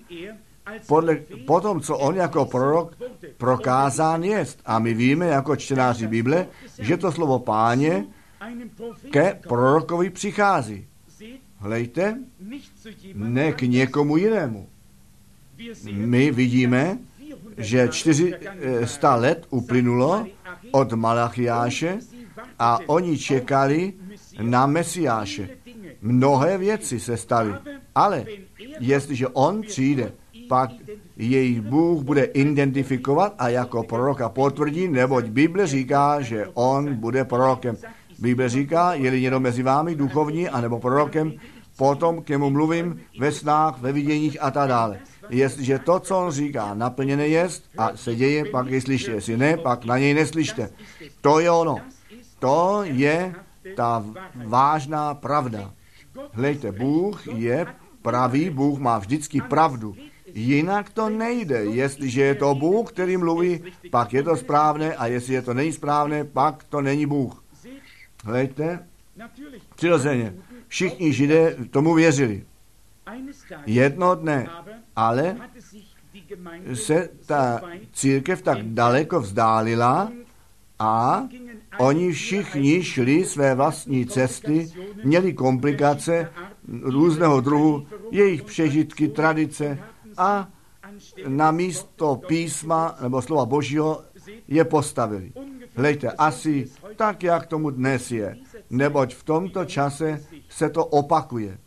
po tom, co on jako prorok prokázán jest. A my víme jako čtenáři Bible, že to slovo Páně ke prorokovi přichází. Hlejte, ne k někomu jinému. My vidíme, že 400 let uplynulo od Malachiáše a oni čekali na Mesiáše. Mnohé věci se staly, ale jestliže on přijde, pak jejich Bůh bude identifikovat a jako proroka potvrdí, neboť Bible říká, že on bude prorokem. Bible říká, je-li někdo mezi vámi duchovní anebo prorokem, potom k němu mluvím ve snách, ve viděních a tak dále. Jestliže to, co on říká, naplněné jest a se děje, pak je slyšte. Jestli ne, pak na něj neslyšte. To je ono. To je ta vážná pravda. Hlejte, Bůh je pravý, Bůh má vždycky pravdu. Jinak to nejde. Jestliže je to Bůh, který mluví, pak je to správné a jestli je to není správné, pak to není Bůh. Hlejte, přirozeně. Všichni Židé tomu věřili. Jednoho dne, ale se ta církev tak daleko vzdálila a oni všichni šli své vlastní cesty, měli komplikace různého druhu, jejich přežitky, tradice a na místo písma nebo slova Božího je postavili. Hlejte, asi tak, jak tomu dnes je, neboť v tomto čase se to opakuje.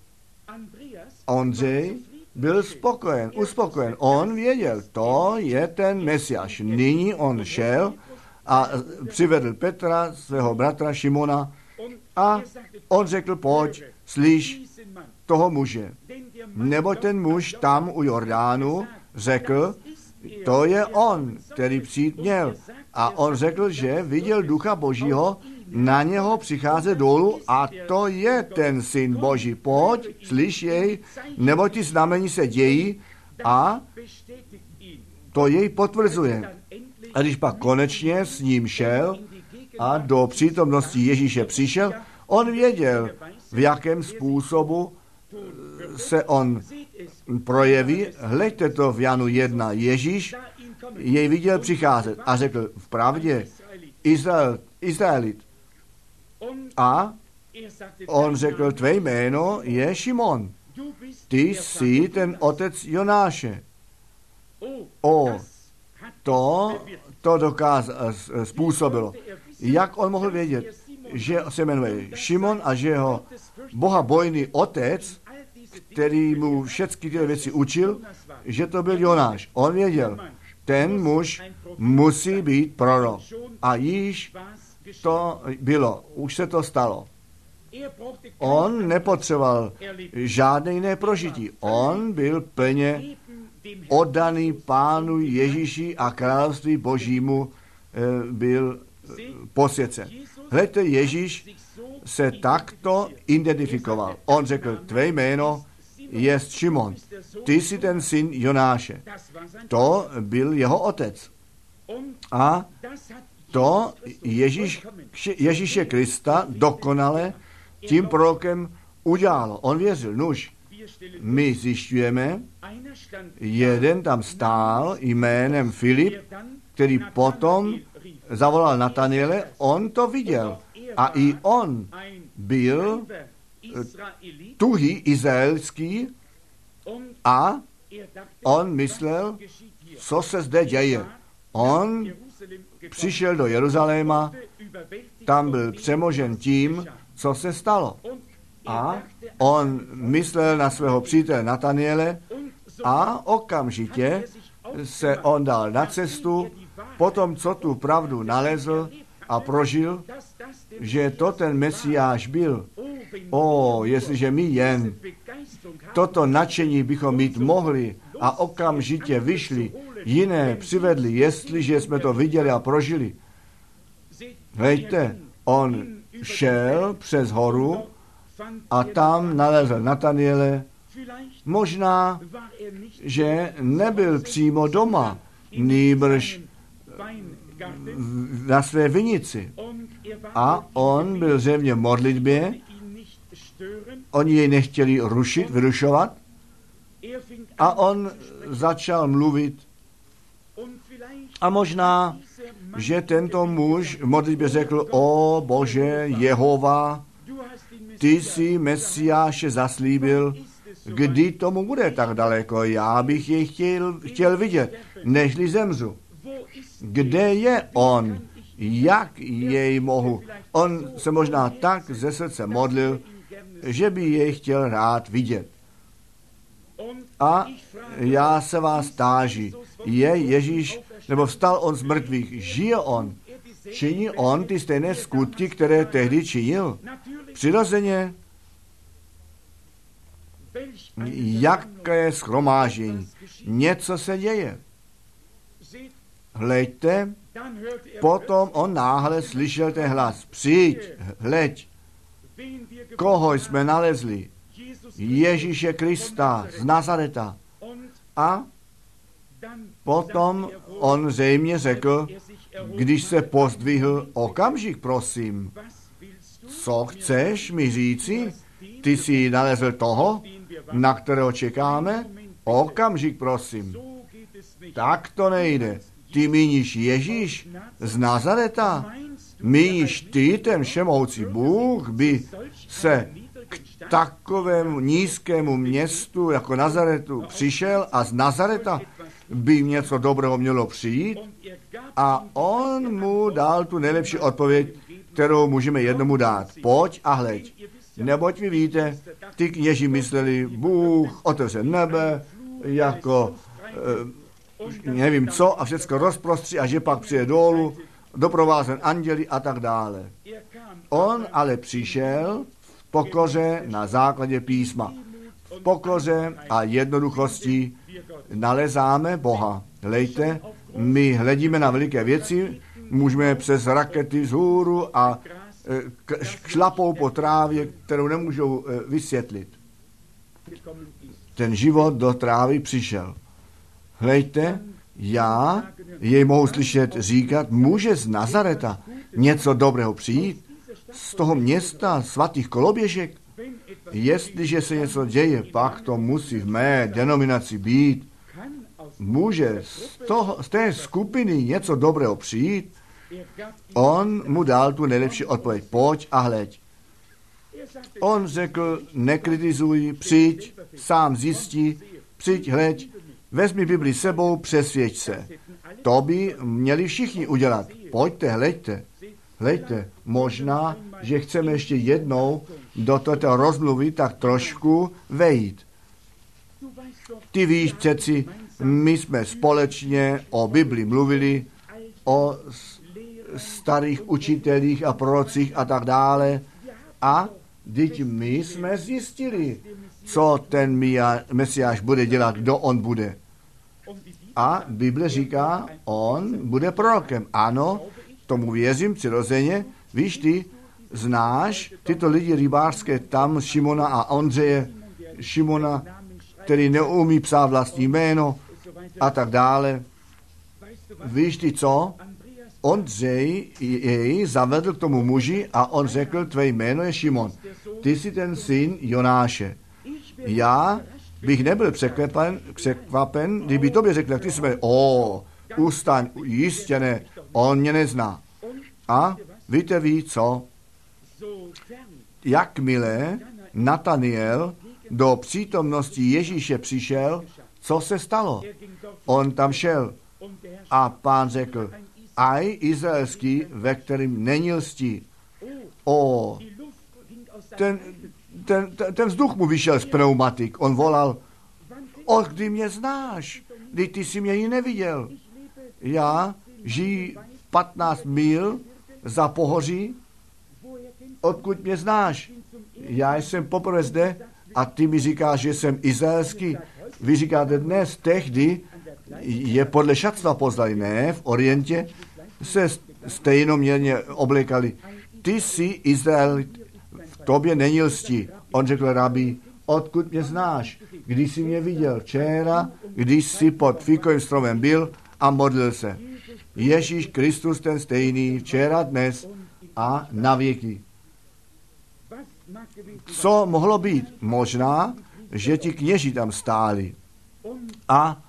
Ondřej byl uspokojen. On věděl, to je ten Mesiáš. Nyní on šel a přivedl Petra, svého bratra Šimona, A on řekl, pojď, slyš toho muže. Neboť ten muž tam u Jordánu řekl, to je on, který přijít měl. A on řekl, že viděl Ducha Božího na něho přicházet dolů a to je ten Syn Boží. Pojď, slyš jej, neboť ty znamení se dějí a to jej potvrzuje. A když pak konečně s ním šel a do přítomnosti Ježíše přišel, on věděl, v jakém způsobu se on projeví. Hleďte to v Janu 1. Ježíš jej viděl přicházet a řekl, vpravdě, Izraelit. A on řekl, tvé jméno je Šimon. Ty jsi ten otec Jonáše. To způsobilo. Jak on mohl vědět, že se jmenuje Šimon a že jeho bohabojný otec, který mu všechny tyhle věci učil, že to byl Jonáš. On věděl, ten muž musí být prorok. A již to bylo, už se to stalo. On nepotřeboval žádné jiné prožití. On byl plně oddaný Pánu Ježíši a království Božímu byl posvěcen. Hleďte, Ježíš se takto identifikoval. On řekl, tvé jméno je Šimon. Ty jsi ten syn Jonáše. To byl jeho otec. A to Ježíše Krista dokonale tím prorokem udělalo. On věřil, nuž, my zjišťujeme, jeden tam stál jménem Filip, který potom zavolal Nataniele, on to viděl. A i on byl tuhý izraelský a on myslel, co se zde děje. On přišel do Jeruzaléma, tam byl přemožen tím, co se stalo. A on myslel na svého přítele Nataniele a okamžitě se on dal na cestu, potom co tu pravdu nalezl a prožil, že to ten Mesiáš byl. Jestliže my jen toto nadšení bychom mít mohli a okamžitě vyšli, jiné přivedli, jestliže jsme to viděli a prožili. Hejte, on šel přes horu a tam nalezl Nataniele. Možná, že nebyl přímo doma, nýbrž na své vinici. A on byl zřejmě v modlitbě, oni jej nechtěli vyrušovat a on začal mluvit. A možná, že tento muž v modlitbě řekl, o Bože, Jehova, ty jsi Mesiáše zaslíbil, kdy tomu bude tak daleko, já bych jej chtěl vidět, nežli zemřu. Kde je on? Jak jej mohu? On se možná tak ze srdce modlil, že by jej chtěl rád vidět. A já se vás táži, je Ježíš, nebo vstal on z mrtvých, žije on, činí on ty stejné skutky, které tehdy činil? Přirozeně, jaké shromáždění, něco se děje. Hleďte, potom on náhle slyšel ten hlas, přijď, hleď, koho jsme nalezli, Ježíše Krista z Nazareta. A potom on zřejmě řekl, když se pozdvihl, okamžik prosím, co chceš mi říci? Ty jsi nalezl toho, na kterého čekáme? Okamžik prosím. Tak to nejde. Ty míníš Ježíš z Nazareta? Míníš ty, ten všemohoucí Bůh, by se k takovému nízkému městu jako Nazaretu přišel a z Nazareta by něco dobrého mělo přijít? A on mu dal tu nejlepší odpověď, kterou můžeme jednomu dát. Pojď a hleď. Neboť vy víte, ty kněži mysleli, Bůh otevře nebe, jako nevím co, a všecko rozprostří a že pak přijde dolů, doprovázen anděli a tak dále. On ale přišel v pokoře na základě písma. V pokoře a jednoduchosti nalezáme Boha. Lejte, my hledíme na veliké věci, můžeme přes rakety vzhůru a šlapou po trávě, kterou nemůžou vysvětlit. Ten život do trávy přišel. Hlejte, já jej mohu slyšet říkat, může z Nazareta něco dobrého přijít? Z toho města svatých koloběžek? Jestliže se něco děje, pak to musí v mé denominaci být. Může z té skupiny něco dobrého přijít? On mu dal tu nejlepší odpověď. Pojď a hleď. On řekl, nekritizuj, přijď, sám zjistí, přijď, hleď, vezmi Bibli sebou, přesvědč se. To by měli všichni udělat. Pojďte, hleďte. Hleďte, možná, že chceme ještě jednou do této rozmluvy tak trošku vejít. Ty víš přeci, my jsme společně o Bibli mluvili, o starých učitelích a prorocích a tak dále. A teď my jsme zjistili, co ten Mesiáš bude dělat, kdo on bude. A Bible říká, on bude prorokem. Ano, tomu věřím přirozeně. Víš, ty znáš tyto lidi rybářské tam, Šimona a Ondřeje, Šimona, který neumí psát vlastní jméno a tak dále. Víš ty co? Ondřej jej zavedl k tomu muži a on řekl, tvé jméno je Šimon. Ty jsi ten syn Jonáše. Já bych nebyl překvapen, kdyby tobě řekl, jak ty jsi ustaň, jistě ne, on mě nezná. A víte ví co? Jakmile Nataniel do přítomnosti Ježíše přišel, co se stalo? On tam šel a Pán řekl, aj izraelský, ve kterým není lstí. Ten vzduch mu vyšel z pneumatik. On volal, od kdy mě znáš? Kdy ty jsi mě ji neviděl. Já žiji 15 mil za pohoří, odkud mě znáš. Já jsem poprvé zde a ty mi říkáš, že jsem izraelský. Vy říkáte dnes, tehdy je podle šatstva poznali. Ne, v Orientě se stejnoměrně oblékali. Ty jsi Izraelit, v tobě není lsti. On řekl, rabi, odkud mě znáš? Když jsi mě viděl včera, když jsi pod fíkovým stromem byl a modlil se. Ježíš Kristus ten stejný, včera, dnes a na věky. Co mohlo být? Možná, že ti kněži tam stáli. A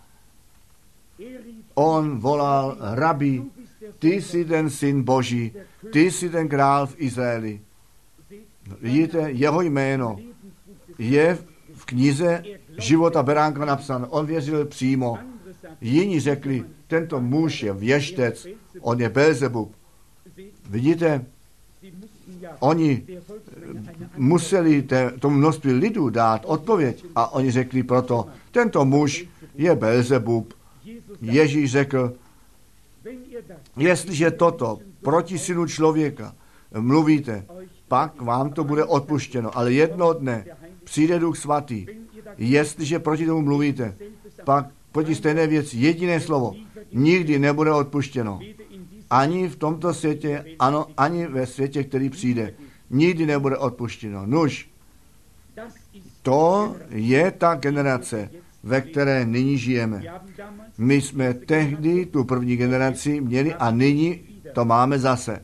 on volal, rabi, ty jsi ten syn Boží, ty jsi ten král v Izraeli. Vidíte, jeho jméno je v knize života beránka napsáno. On věřil přímo. Jiní řekli, tento muž je věštec, on je Belzebub. Vidíte, oni museli tomu množství lidů dát odpověď a oni řekli proto, tento muž je Belzebub. Ježíš řekl, jestliže toto proti synu člověka mluvíte, pak vám to bude odpuštěno. Ale jednoho dne přijde Duch svatý. Jestliže proti tomu mluvíte, pak proti stejné věci jediné slovo nikdy nebude odpuštěno. Ani v tomto světě, ano, ani ve světě, který přijde. Nikdy nebude odpuštěno. Nuž, to je ta generace, ve které nyní žijeme. My jsme tehdy tu první generaci měli a nyní to máme zase.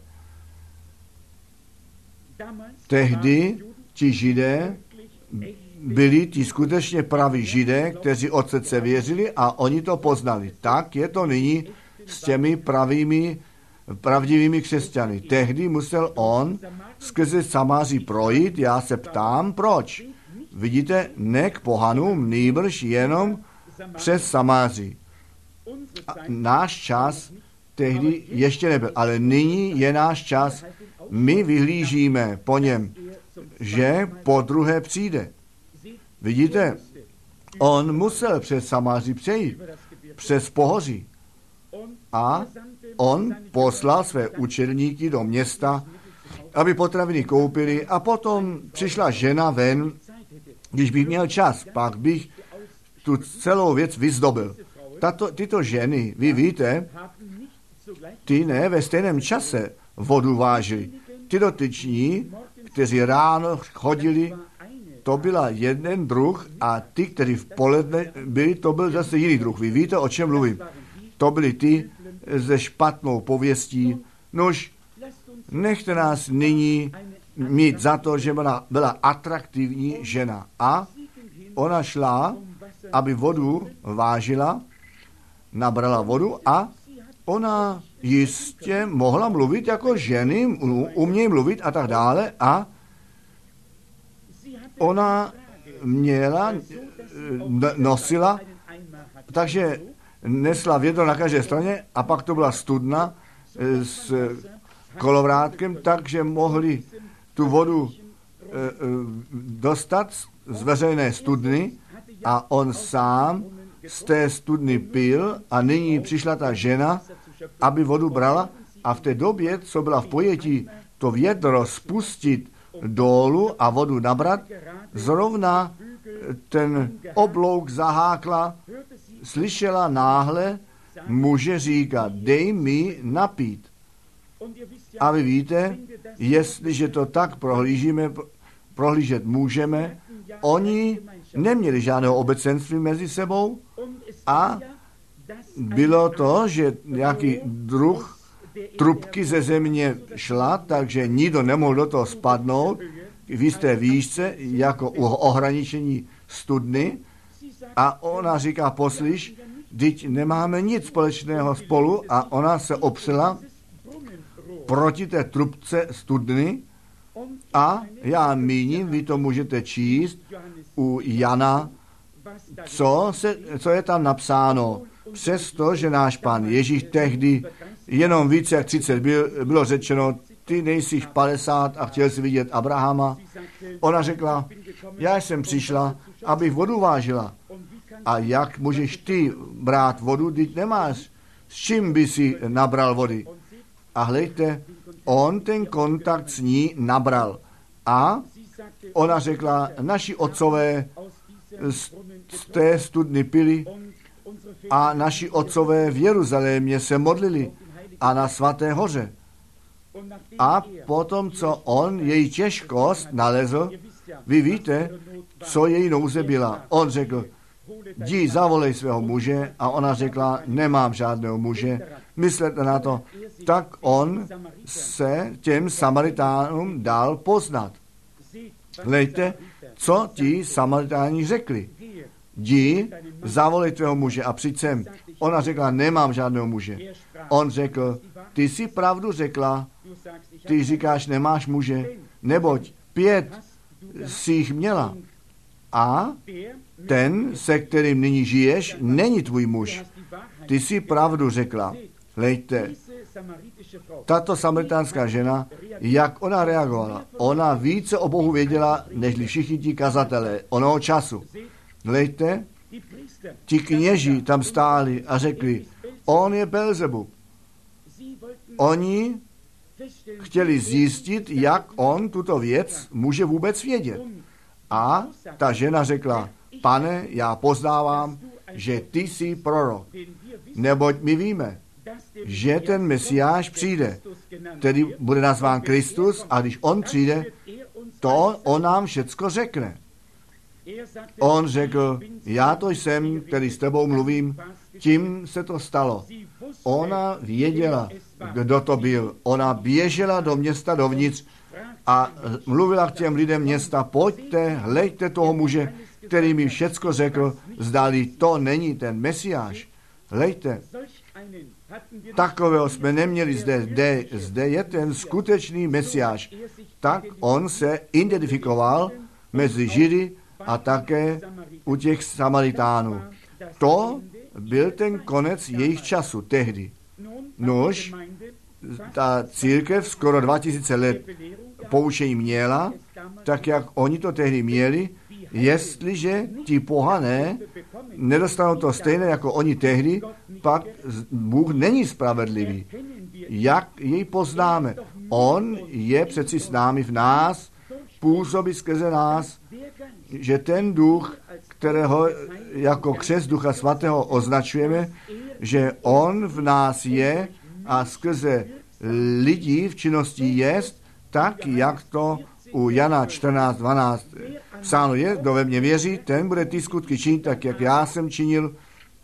Tehdy ti Židé byli ti skutečně praví Židé, kteří od srdce věřili a oni to poznali. Tak je to nyní s těmi pravdivými křesťany. Tehdy musel on skrze Samáří projít, já se ptám, proč? Vidíte, ne k pohanům, nýbrž jenom přes Samáří. Náš čas tehdy ještě nebyl, ale nyní je náš čas. My vyhlížíme po něm, že po druhé přijde. Vidíte, on musel přes Samáří přejít, přes pohoří. A on poslal své učedníky do města aby potraviny koupili a potom přišla žena ven, když bych měl čas, pak bych tu celou věc vyzdobil. Tyto ženy, vy víte, ty ne ve stejném čase vodu vážili. Ty dotyční, kteří ráno chodili, to byla jeden druh a ty, kteří v poledne byli, to byl zase jiný druh. Vy víte, o čem mluvím. To byli ty se špatnou pověstí. Nož, nechte nás nyní mít za to, že byla atraktivní žena. A ona šla, aby vodu vážila, nabrala vodu a ona jistě mohla mluvit jako ženy, umějí mluvit a tak dále a ona nosila, takže nesla vědro na každé straně a pak to byla studna s kolovrátkem, takže mohli tu vodu dostat z veřejné studny a on sám z té studny pil a nyní přišla ta žena, aby vodu brala a v té době, co byla v pojetí, to vědro spustit dolů a vodu nabrat, zrovna ten oblouk zahákla, slyšela náhle muže říkat, dej mi napít. A vy víte, jestliže to tak prohlížet můžeme, oni neměli žádného obecenství mezi sebou a bylo to, že nějaký druh trubky ze země šla, takže nikdo nemohl do toho spadnout v jisté výšce, jako u ohraničení studny. A ona říká, poslyš, teď nemáme nic společného spolu a ona se opřela proti té trubce studny a já míním, vy to můžete číst u Jana, co je tam napsáno. Přesto, že náš Pán Ježíš tehdy jenom více jak 30 bylo řečeno, ty nejsi 50 a chtěl si vidět Abrahama. Ona řekla, já jsem přišla, abych vodu vážila. A jak můžeš ty brát vodu, když nemáš, s čím by si nabral vody? A hleďte, on ten kontakt s ní nabral. A ona řekla, naši otcové z té studny pili a naši otcové v Jeruzalémě se modlili a na svaté hoře. A potom, co on její těžkost nalezl, vy víte, co její nouze byla. On řekl, jdi zavolej svého muže a ona řekla, nemám žádného muže, myslete na to. Tak on se těm Samaritánům dal poznat. Hleďte, co ti Samaritáni řekli. Jdi, zavolej tvého muže a přijď sem. Ona řekla, nemám žádného muže. On řekl, ty jsi pravdu řekla, ty říkáš, nemáš muže, neboť 5 jsi jich měla. A ten, se kterým nyní žiješ, není tvůj muž. Ty jsi pravdu řekla. Hleďte, tato samaritánská žena, jak ona reagovala. Ona více o Bohu věděla, nežli všichni ti kazatelé onoho času. Hleďte, ti kněží tam stáli a řekli, on je Belzebub. Oni chtěli zjistit, jak on tuto věc může vůbec vědět. A ta žena řekla, pane, já poznávám, že ty jsi prorok, neboť my víme, že ten Mesiáš přijde, který bude nazván Kristus a když on přijde, to on nám všecko řekne. On řekl, já to jsem, který s tebou mluvím, tím se to stalo. Ona věděla, kdo to byl. Ona běžela do města dovnitř a mluvila k těm lidem města, pojďte, hleďte toho muže, který mi všecko řekl, zdali to není ten Mesiáš. Hleďte, takového jsme neměli zde je ten skutečný Mesiáš. Tak on se identifikoval mezi Židy a také u těch Samaritánů. To byl ten konec jejich času tehdy. Nož, ta církev skoro 2000 let poučení měla, tak jak oni to tehdy měli, jestliže ti pohané nedostanou to stejné jako oni tehdy, pak Bůh není spravedlivý. Jak jej poznáme? On je přeci s námi v nás, působí skrze nás, že ten duch, kterého jako křest Ducha Svatého označujeme, že on v nás je a skrze lidí v činnosti jest, tak jak to u Jana 14:12 psáno je, kdo ve mně věří, ten bude ty skutky činit tak, jak já jsem činil.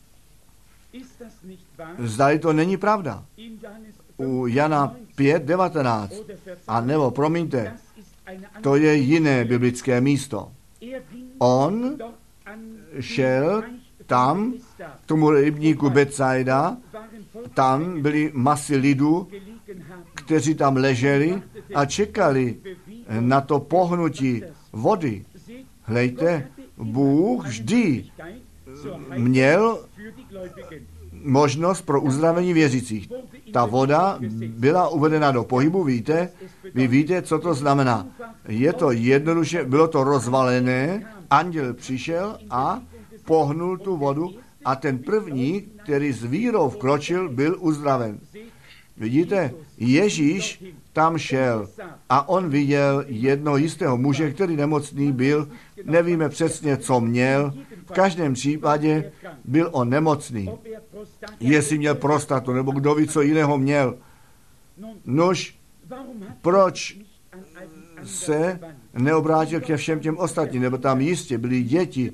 Zdali to není pravda. U Jana 5:19, a nebo promiňte, to je jiné biblické místo. On šel tam, k tomu rybníku Betsaida, tam byly masy lidu, kteří tam leželi a čekali na to pohnutí vody. Hlejte, Bůh vždy měl možnost pro uzdravení věřících. Ta voda byla uvedena do pohybu, víte? Vy víte, co to znamená. Je to jednoduše, bylo to rozvalené, anděl přišel a pohnul tu vodu a ten první, který s vírou vkročil, byl uzdraven. Vidíte, Ježíš tam šel a on viděl jednoho jistého muže, který nemocný byl, nevíme přesně, co měl, v každém případě byl on nemocný. Jestli měl prostatu, nebo kdo ví, co jiného měl. Nož, proč se neobrátil ke všem těm ostatním, nebo tam jistě byly děti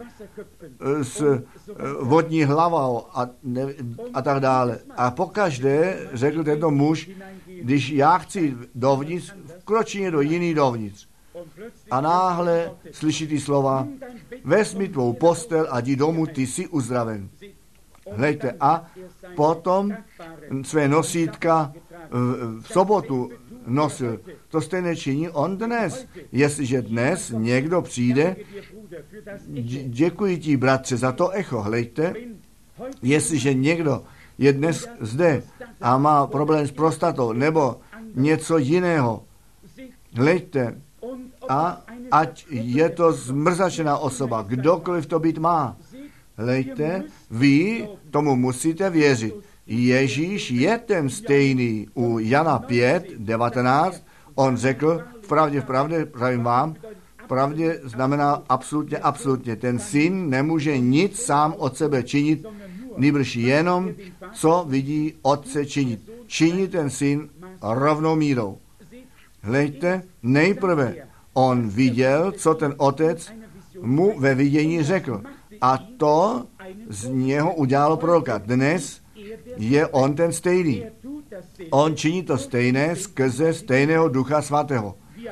s vodní hlavou a tak dále. A pokaždé řekl tento muž, když já chci dovnitř, vkročí do jiný dovnitř. A náhle slyší ty slova, vezmi tvou postel a jdi domů, ty jsi uzdraven. Hlejte, a potom své nosítka v sobotu nosil. To stejné činí on dnes. Jestliže dnes někdo přijde, děkuji ti, bratře, za to echo. Hlejte, jestliže někdo je dnes zde a má problém s prostatou nebo něco jiného, hlejte, a ať je to zmrzačená osoba, kdokoliv to být má. Hlejte, vy tomu musíte věřit. Ježíš je ten stejný. U Jana 5:19 on řekl, v pravdě, pravím vám, pravdě znamená absolutně, absolutně. Ten syn nemůže nic sám od sebe činit, nýbrž jenom, co vidí otce činit. Činí ten syn rovnou mírou. Hlejte, nejprve on viděl, co ten otec mu ve vidění řekl. A to z něho udělalo proroka. Dnes je on ten stejný. On činí to stejné skrze stejného Ducha Svatého.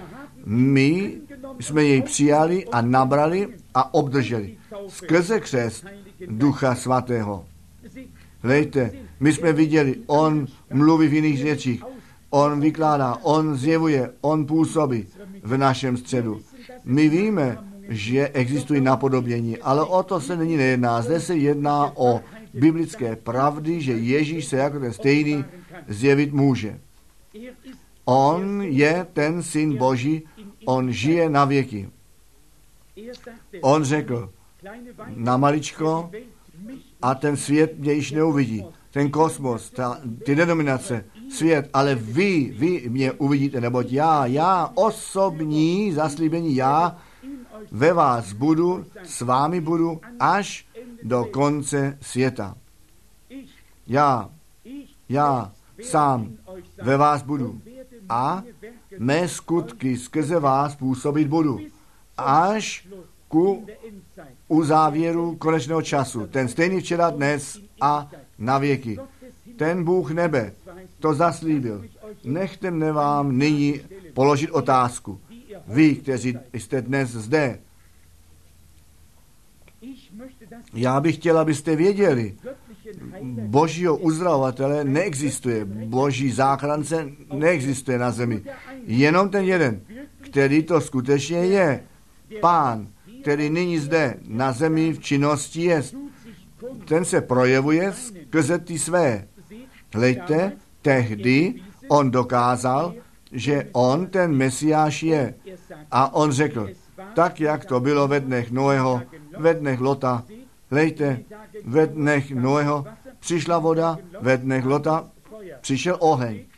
My jsme jej přijali a nabrali a obdrželi skrze křest Ducha Svatého. Hlejte, my jsme viděli, on mluví v jiných řečích, on vykládá, on zjevuje, on působí v našem středu. My víme, že existují napodobnění, ale o to se nyní nejedná. Zde se jedná o biblické pravdy, že Ježíš se jako ten stejný zjevit může. On je ten syn Boží, on žije na věky. On řekl, na maličko a ten svět mě již neuvidí. Ten kosmos, ty denominace, svět, ale vy mě uvidíte, neboť já osobní zaslíbení, já ve vás budu, s vámi budu až do konce světa. Já sám ve vás budu a mé skutky skrze vás působit budu až ku uzávěru konečného času. Ten stejný včera, dnes a na věky. Ten Bůh nebe to zaslíbil. Nechte mne vám nyní položit otázku. Vy, kteří jste dnes zde, já bych chtěl, abyste věděli, Božího uzdravovatele neexistuje, Boží záchrance neexistuje na zemi. Jenom ten jeden, který to skutečně je. Pán, který nyní zde na zemi v činnosti je, ten se projevuje skrze ty své. Hlejte, tehdy on dokázal, že on ten Mesiáš je. A on řekl, tak jak to bylo ve dnech Noého, ve dnech Lota. Hlejte, ve dnech Noého přišla voda, ve dnech Lota přišel oheň.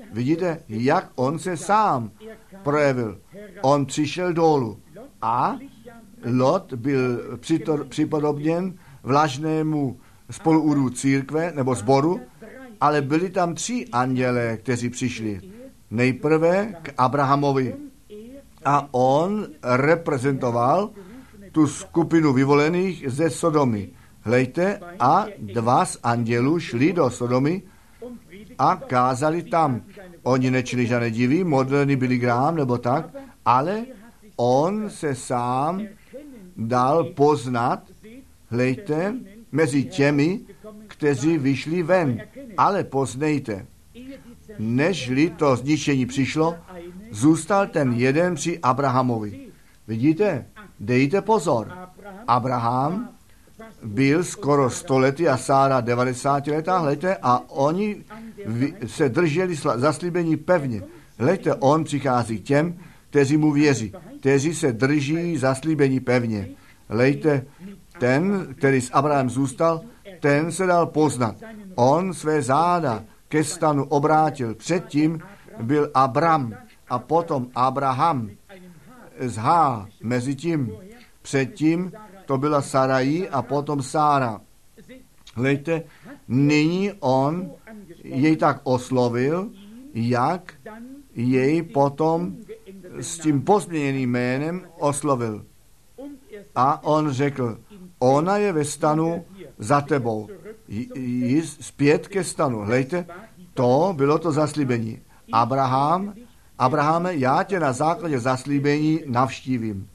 Vidíte, jak on se sám projevil. On přišel dolů a Lot byl připodobněn vlažnému spoluúdu církve nebo sboru, ale byli tam 3 andělé, kteří přišli. Nejprve k Abrahamovi a on reprezentoval tu skupinu vyvolených ze Sodomy. Hlejte, a 2 z andělů šli do Sodomy a kázali tam. Oni nečili žádné divy, moderní Billy Graham nebo tak, ale on se sám dal poznat, hlejte, mezi těmi, kteří vyšli ven. Ale poznejte, nežli to zničení přišlo, zůstal ten jeden při Abrahamovi. Vidíte? Dejte pozor. Abraham byl skoro 100 lety a Sára 90 letá, hlejte, a oni se drželi zaslíbení pevně. Hlejte, on přichází k těm, kteří mu věří, kteří se drží zaslíbení pevně. Hlejte, ten, který s Abrahamem zůstal, ten se dal poznat. On své záda ke stanu obrátil. Předtím byl Abram a potom Abraham z H mezi tím. Předtím to byla Sarai a potom Sára. Hlejte, nyní on jej tak oslovil, jak jej potom s tím pozměněným jménem oslovil. A on řekl, ona je ve stanu za tebou. Zpět ke stanu. Hlejte, to bylo to zaslíbení. Abrahame, já tě na základě zaslíbení navštívím.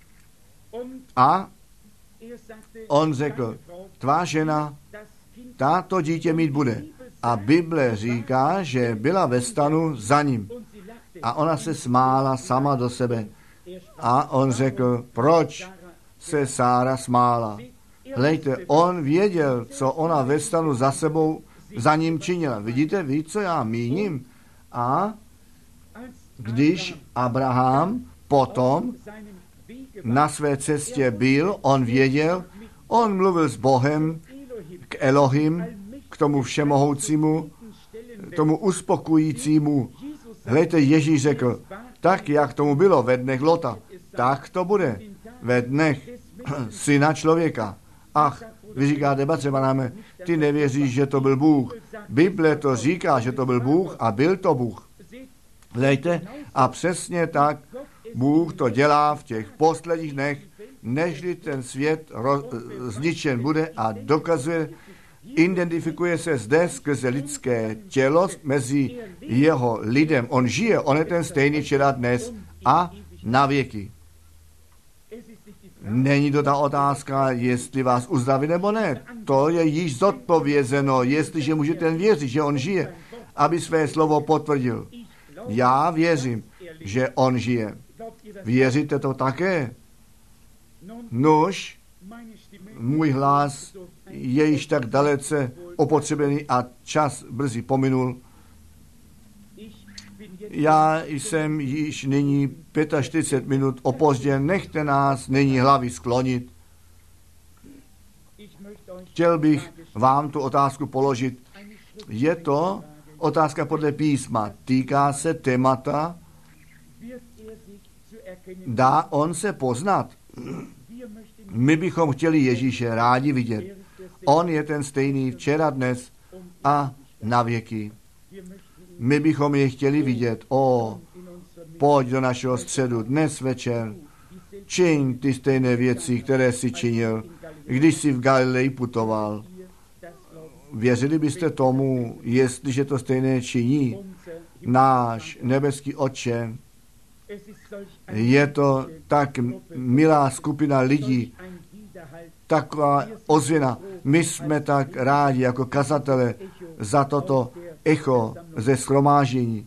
A on řekl, tvá žena, táto dítě mít bude. A Bible říká, že byla ve stanu za ním. A ona se smála sama do sebe. A on řekl, proč se Sára smála? Hlejte, on věděl, co ona ve stanu za sebou, za ním činila. Vidíte, ví, co já míním? A když Abraham potom na své cestě byl, on věděl, on mluvil s Bohem, k Elohim, k tomu všemohoucímu, k tomu uspokojícímu. Hlejte, Ježíš řekl, tak jak tomu bylo ve dnech Lota, tak to bude ve dnech syna člověka. Ach, vy říkáte, třeba náme, ty nevěříš, že to byl Bůh. Bible to říká, že to byl Bůh a byl to Bůh. Hlejte, a přesně tak Bůh to dělá v těch posledních dnech, nežli ten svět zničen bude a dokazuje, identifikuje se zde skrze lidské tělo mezi jeho lidem. On žije, on je ten stejný včera, dnes a na věky. Není to ta otázka, jestli vás uzdraví nebo ne. To je již zodpovězeno, jestliže můžete věřit, že on žije, aby své slovo potvrdil. Já věřím, že on žije. Věříte to také? Nuž, můj hlas je již tak dalece opotřebený a čas brzy pominul. Já jsem již nyní 45 minut opožděn, nechte nás nyní hlavy sklonit. Chtěl bych vám tu otázku položit. Je to otázka podle písma, týká se témata, dá on se poznat. My bychom chtěli Ježíše rádi vidět. On je ten stejný včera, dnes a na věky. My bychom je chtěli vidět. Pojď do našeho středu dnes večer. Čiň ty stejné věci, které jsi činil, když jsi v Galileji putoval. Věřili byste tomu, jestliže to stejné činí náš nebeský Otče? Je to tak milá skupina lidí, taková ozvěna. My jsme tak rádi jako kazatele za toto echo ze shromáždění.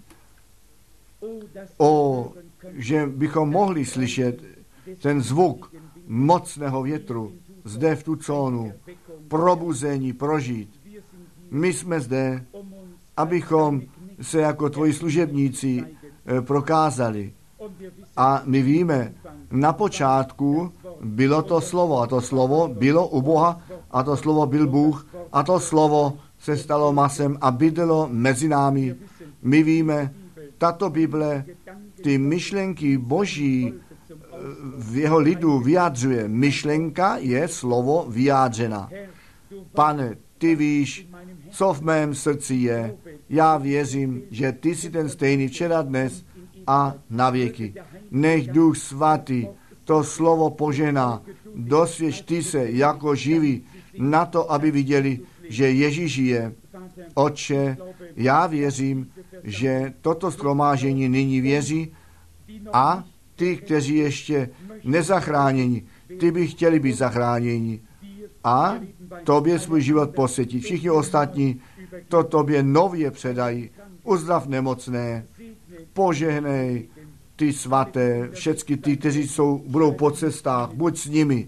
Že bychom mohli slyšet ten zvuk mocného větru zde v tu zónu, probuzení prožít. My jsme zde, abychom se jako tvoji služebníci prokázali. A my víme, na počátku bylo to slovo a to slovo bylo u Boha a to slovo byl Bůh a to slovo se stalo masem a bydlelo mezi námi. My víme, tato Bible ty myšlenky Boží v jeho lidu vyjadřuje. Myšlenka je slovo vyjádřena. Pane, ty víš, co v mém srdci je. Já věřím, že ty jsi ten stejný včera, dnes a na věky. Nech Duch Svatý to slovo požená. Dosvědč ty se jako živý na to, aby viděli, že Ježíš je. Otče, já věřím, že toto shromáždění nyní věří a ty, kteří ještě nezachráněni, ty by chtěli být zachráněni a tobě svůj život posvětit. Všichni ostatní to tobě nově předají. Uzdrav nemocné, požehnej ty svaté, všechny ty, kteří budou po cestách, buď s nimi.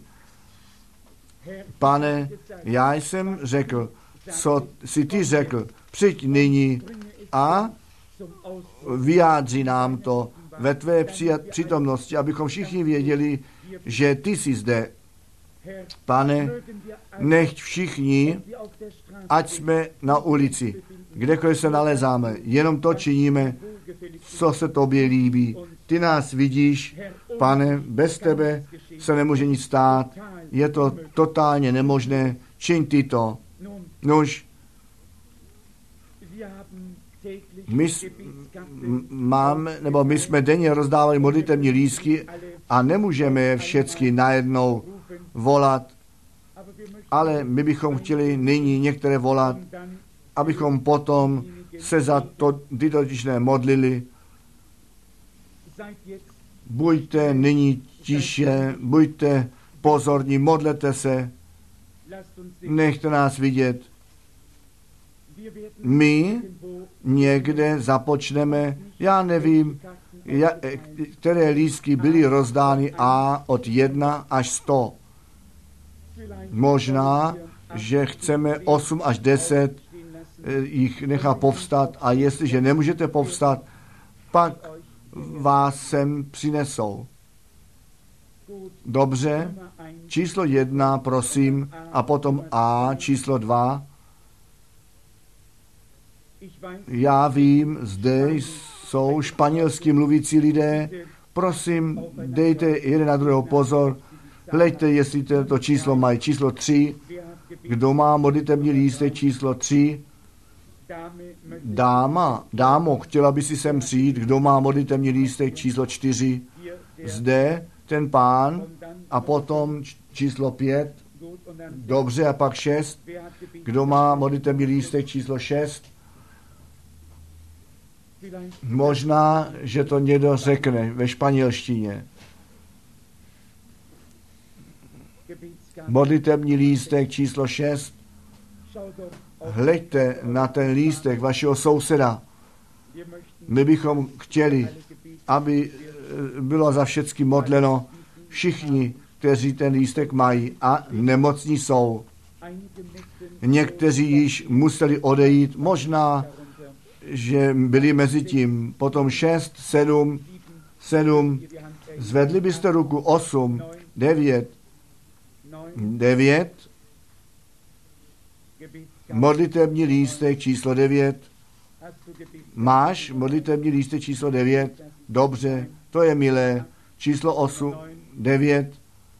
Pane, já jsem řekl, co jsi ty řekl, přijď nyní a vyjádři nám to ve tvé přítomnosti, abychom všichni věděli, že ty jsi zde. Pane, nechť všichni, ať jsme na ulici, kdekoliv se nalezáme, jenom to činíme, co se tobě líbí. Ty nás vidíš, Pane, bez tebe se nemůže nic stát, je to totálně nemožné, čiň ty to. Nož, my jsme denně rozdávali modlitevní lístky a nemůžeme je všechny najednou volat, ale my bychom chtěli nyní některé volat, abychom potom se za ty dotyčné modlili. Buďte nyní tiše, buďte pozorní, modlete se, nechte nás vidět. My někde započneme, já nevím, které lístky byly rozdány a od 1 až 100. Možná, že chceme 8 až 10 jich nechat povstat a jestliže nemůžete povstat, pak vás sem přinesou. Dobře, číslo 1, prosím, a potom A, číslo 2. Já vím, zde jsou španělsky mluvící lidé, prosím, dejte jeden na druhého pozor, hleďte, jestli to číslo mají. Číslo 3, kdo má modlitevní lístek, číslo 3, dámo, chtěla by si sem přijít, kdo má modlitevní lístek, číslo 4, zde ten pán a potom číslo 5, dobře, a pak 6, kdo má modlitevní lístek, číslo 6, možná, že to někdo řekne ve španělštině. Modlitevní lístek číslo 6. Hleďte na ten lístek vašeho souseda. My bychom chtěli, aby bylo za všechny modleno všichni, kteří ten lístek mají a nemocní jsou. Někteří již museli odejít, možná, že byli mezi tím. Potom 6, 7, zvedli byste ruku, 8, 9, modlitevní lístek číslo 9. Máš modlitevní lístek číslo 9? Dobře, to je milé. Číslo 8, 9.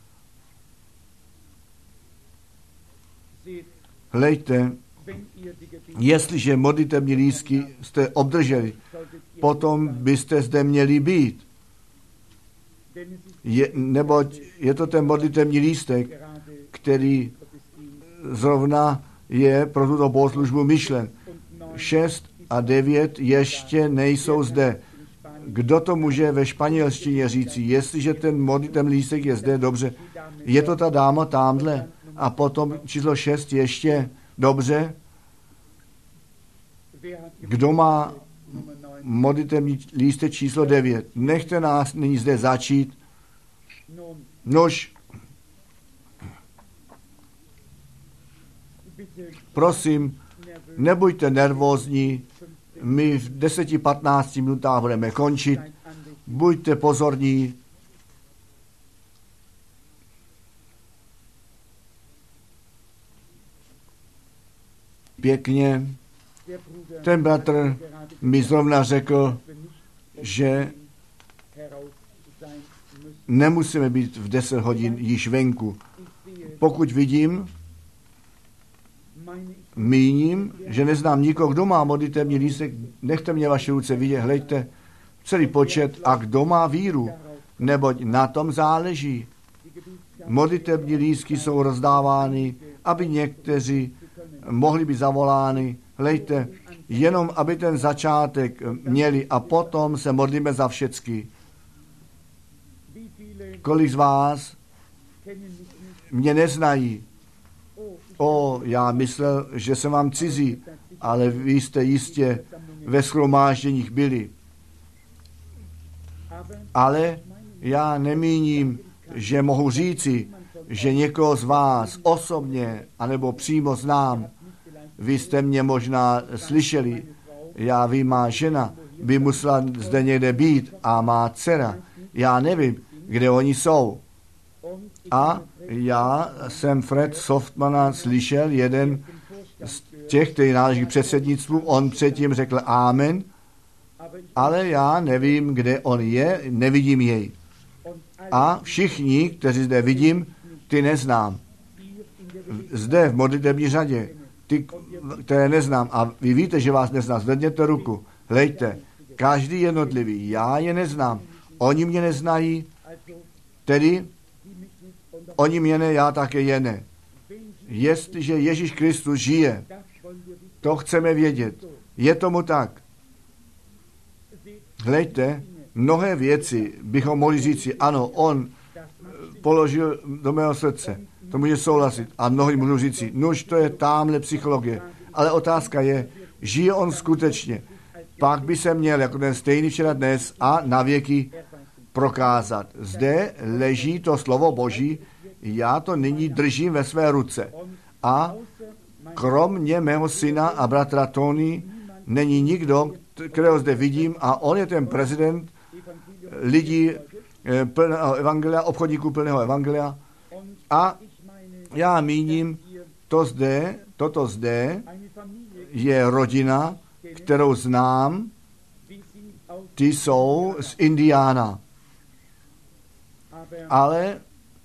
Hleďte, jestliže modlitevní lístky jste obdrželi, potom byste zde měli být. Neboť je to ten modlitevní lístek, který zrovna je pro tuto bohoslužbu myšlen. 6 a 9 ještě nejsou zde. Kdo to může ve španělštině říci? Jestliže ten modlitevní lístek je zde, dobře. Je to ta dáma tamhle? A potom číslo 6 ještě, dobře. Kdo má modlitevní lístek číslo 9? Nechte nás nyní zde začít. Nož, prosím, nebuďte nervózní, my v 10-15 minutách budeme končit, buďte pozorní. Pěkně, Ten bratr mi zrovna řekl, že nemusíme být v 10 hodin již venku. Pokud vidím, míním, že neznám nikoho, kdo má modlitevní lístek, nechte mě vaše ruce vidět, hleďte celý počet a kdo má víru, neboť na tom záleží. Modlitevní lístky jsou rozdávány, aby někteří mohli být zavolány. Hleďte, jenom aby ten začátek měli a potom se modlíme za všecky. Kolik z vás mě neznají? Já myslel, že jsem vám cizí, ale vy jste jistě ve shromážděních byli. Ale já nemíním, že mohu říci, že někoho z vás osobně anebo přímo znám. Vy jste mě možná slyšeli. Já vím, má žena by musela zde někde být a má dcera. Já nevím, kde oni jsou. A já jsem Fred Softmana slyšel, jeden z těch, který náleží předsednictvu, on předtím řekl amen, ale já nevím, kde on je, nevidím jej. A všichni, kteří zde vidím, ty neznám. Zde v modlitební řadě, ty, které neznám, a vy víte, že vás neznám, zvedněte ruku, hlejte, každý jednotlivý, já je neznám, oni mě neznají, tedy oni mě ne, já také je ne. Jestliže Ježíš Kristus žije, to chceme vědět. Je tomu tak. Hleďte, mnohé věci bychom mohli říci, ano, on položil do mého srdce. To může souhlasit. A mnohí můžou říci, nož to je támhle psychologie. Ale otázka je, žije on skutečně. Pak by se měl jako ten stejný včera dnes a na věky prokázat. Zde leží to slovo Boží, já to nyní držím ve své ruce. A kromě mého syna a bratra Tony není nikdo, kterého zde vidím, a on je ten prezident lidí plného evangelia, obchodníků plného evangelia. A já míním, toto zde je rodina, kterou znám, ty jsou z Indiána. Ale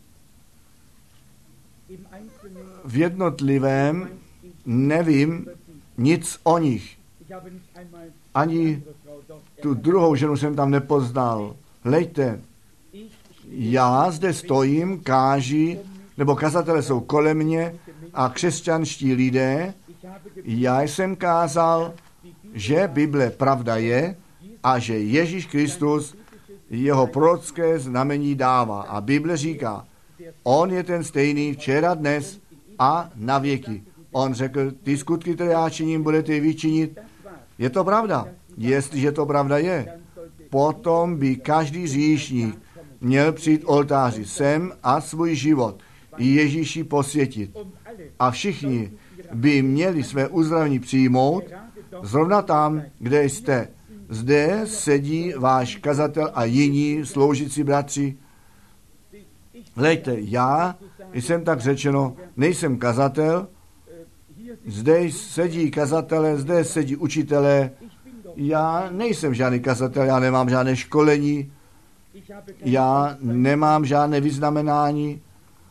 v jednotlivém nevím nic o nich. Ani tu druhou ženu jsem tam nepoznal. Hleďte, já zde stojím, káži, nebo kazatelé jsou kolem mě a křesťanští lidé. Já jsem kázal, že Bible pravda je a že Ježíš Kristus jeho prorocké znamení dává. A Bible říká, on je ten stejný včera, dnes a na věky. On řekl, ty skutky, které já činím, budete je vyčinit. Je to pravda. Jestliže to pravda je, potom by každý hříšník měl přijít oltáři sem a svůj život Ježíši posvětit. A všichni by měli své uzdravení přijmout zrovna tam, kde jste. Zde sedí váš kazatel a jiní sloužící bratři. Hleďte, já jsem tak řečeno, nejsem kazatel, zde sedí kazatele, zde sedí učitelé, já nejsem žádný kazatel, já nemám žádné školení, já nemám žádné vyznamenání,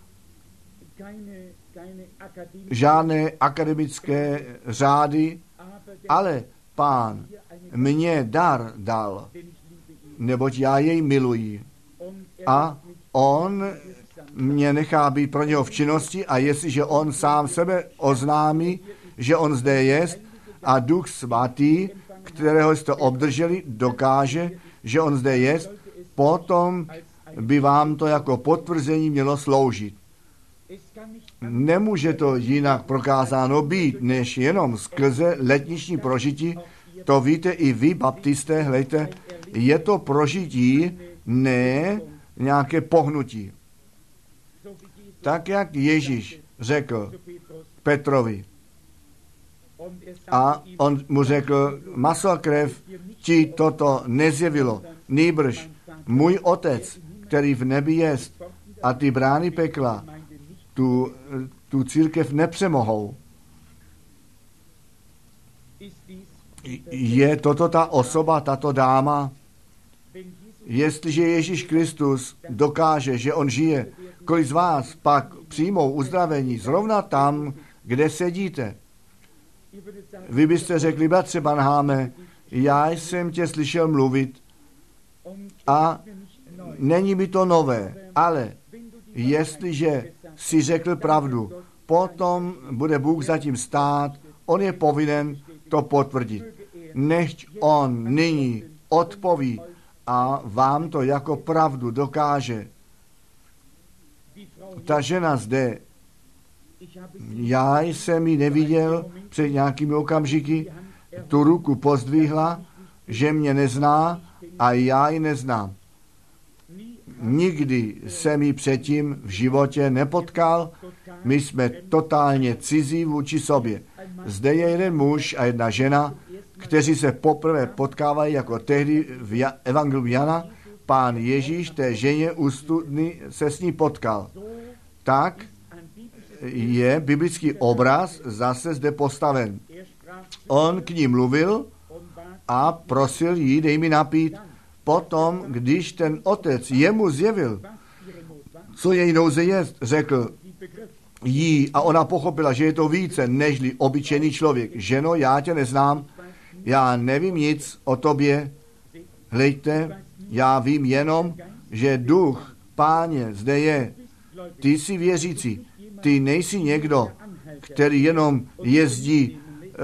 žádné akademické řády, ale Pán mě dar dal, neboť já jej miluji. A on mě nechá být pro něho v činnosti a jestliže on sám sebe oznámí, že on zde jest a Duch Svatý, kterého jste obdrželi, dokáže, že on zde jest, potom by vám to jako potvrzení mělo sloužit. Nemůže to jinak prokázáno být, než jenom skrze letniční prožití. To víte i vy, baptisté, hleďte, je to prožití, ne nějaké pohnutí. Tak, jak Ježíš řekl Petrovi. A on mu řekl, maso a krev ti toto nezjevilo, nýbrž můj otec, který v nebi jest, a ty brány pekla tu církev nepřemohou. Je toto ta osoba, tato dáma? Jestliže Ježíš Kristus dokáže, že on žije, kolik z vás pak přijmou uzdravení zrovna tam, kde sedíte? Vy byste řekli, bratře Branhame, já jsem tě slyšel mluvit a není mi to nové, ale jestliže si řekl pravdu, potom bude Bůh zatím stát, on je povinen to potvrdit. Nechť on nyní odpoví a vám to jako pravdu dokáže. Ta žena zde, já jsem ji neviděl před nějakými okamžiky, tu ruku pozdvihla, že mě nezná a já ji neznám. Nikdy jsem ji předtím v životě nepotkal, my jsme totálně cizí vůči sobě. Zde je jeden muž a jedna žena, kteří se poprvé potkávají jako tehdy v Evangeliu Jana. Pán Ježíš té ženě u studny se s ní potkal. Tak je biblický obraz zase zde postaven. On k ní mluvil a prosil jí, dej mi napít. Potom, když ten otec jemu zjevil, co její nouze je, řekl jí a ona pochopila, že je to více nežli obyčejný člověk. Ženo, já tě neznám, já nevím nic o tobě. Hlejte, já vím jenom, že duch Páně zde je. Ty jsi věřící, ty nejsi někdo, který jenom jezdí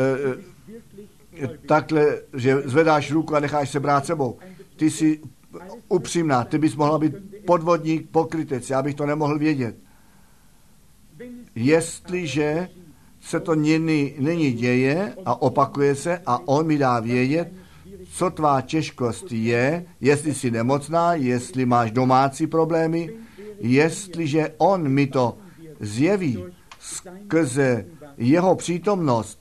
takhle, že zvedáš ruku a necháš se brát sebou. Ty jsi upřímná, ty bys mohla být podvodník, pokrytec, já bych to nemohl vědět. Jestliže se to nyní děje a opakuje se a on mi dá vědět, co tvá těžkost je, jestli jsi nemocná, jestli máš domácí problémy, jestliže on mi to zjeví skrze jeho přítomnost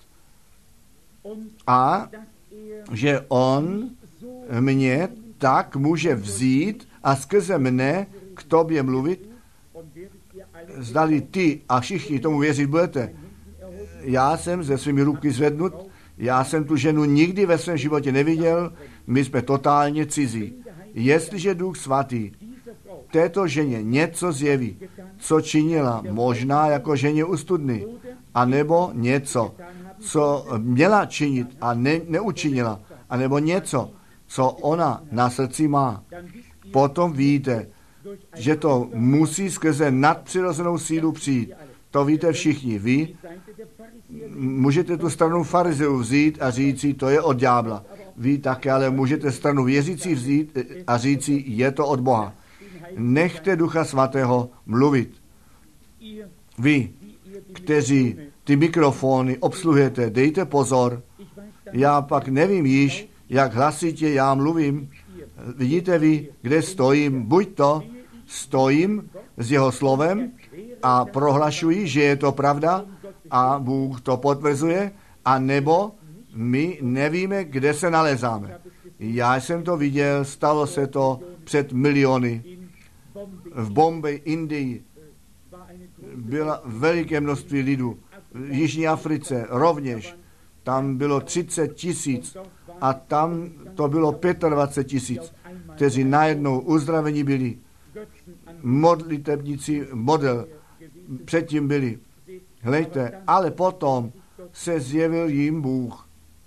a že on mě tak může vzít a skrze mne k tobě mluvit, zdali ty a všichni tomu věřit budete. Já jsem ze svými ruky zvednut, já jsem tu ženu nikdy ve svém životě neviděl, my jsme totálně cizí. Jestliže Duch Svatý této ženě něco zjeví, co činila, možná jako ženě u studny, anebo něco, co měla činit a neučinila, anebo něco, co ona na srdci má, potom víte, že to musí skrze nadpřirozenou sílu přijít. To víte všichni. Vy můžete tu stranu farizeů vzít a říci, to je od ďábla. Vy také ale můžete stranu věřící vzít a říci, je to od Boha. Nechte Ducha Svatého mluvit. Vy, kteří ty mikrofony obsluhujete, dejte pozor. Já pak nevím již, jak hlasitě já mluvím. Vidíte vy, kde stojím? Buď to stojím s jeho slovem a prohlašuji, že je to pravda a Bůh to potvrzuje, a nebo my nevíme, kde se nalezáme. Já jsem to viděl, stalo se to před miliony. V Bombay, Indii bylo veliké množství lidů. V Jižní Africe rovněž. Tam bylo 30 000 a tam to bylo 25 000, kteří najednou uzdravení byli. Modlitebníci model předtím byli. Hlejte, ale potom se zjevil jim Bůh.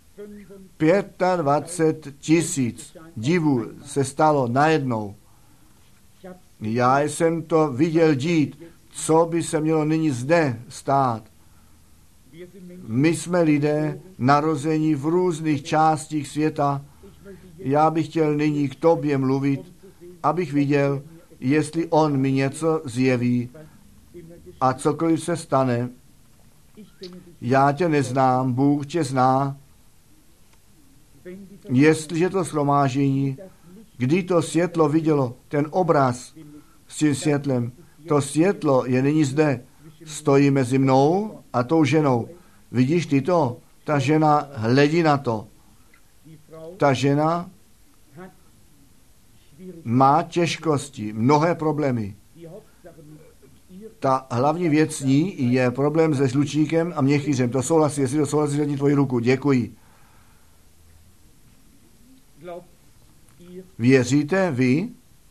25 000 divů se stalo najednou. Já jsem to viděl dít, co by se mělo nyní zde stát. My jsme lidé narození v různých částích světa. Já bych chtěl nyní k tobě mluvit, abych viděl, jestli on mi něco zjeví a cokoliv se stane. Já tě neznám, Bůh tě zná. Jestliže to shromáždění, kdy to světlo vidělo, ten obraz s tím světlem, to světlo je nyní zde, stojí mezi mnou a tou ženou. Vidíš ty to? Ta žena hledí na to. Ta žena má těžkosti, mnohé problémy. Ta hlavní věc z ní je problém se žlučníkem a měchýřem. To souhlasí, jestli to souhlasí, zvedni tvoji ruku. Děkuji. Věříte vy,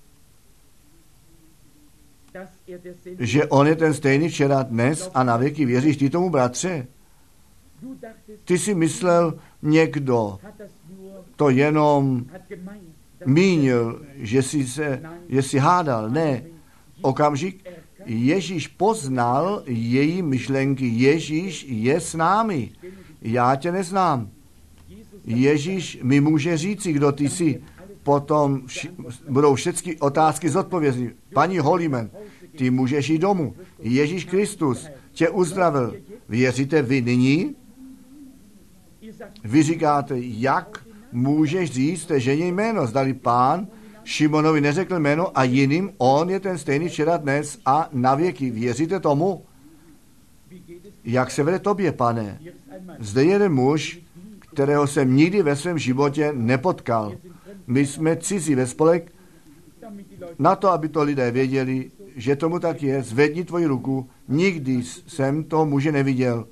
že on je ten stejný včera, dnes a na věky? Věříš ty tomu, bratře? Ty si myslel, někdo to jenom mínil, že si hádal. Ne, okamžik, Ježíš poznal její myšlenky. Ježíš je s námi. Já tě neznám. Ježíš mi může říci, kdo ty jsi. Potom budou všechny otázky zodpovězeny. Paní Holimen, ty můžeš jít domů. Ježíš Kristus tě uzdravil. Věříte vy nyní? Vy říkáte, jak můžeš říct té ženě jméno? Zdali Pán Šimonovi neřekl jméno a jiným, on je ten stejný včera, dnes a na věky. Věříte tomu? Jak se vede tobě, pane? Zde je jeden muž, kterého jsem nikdy ve svém životě nepotkal. My jsme cizí ve spolek. Na to, aby to lidé věděli, že tomu tak je, zvedni tvoji ruku. Nikdy jsem toho muže neviděl.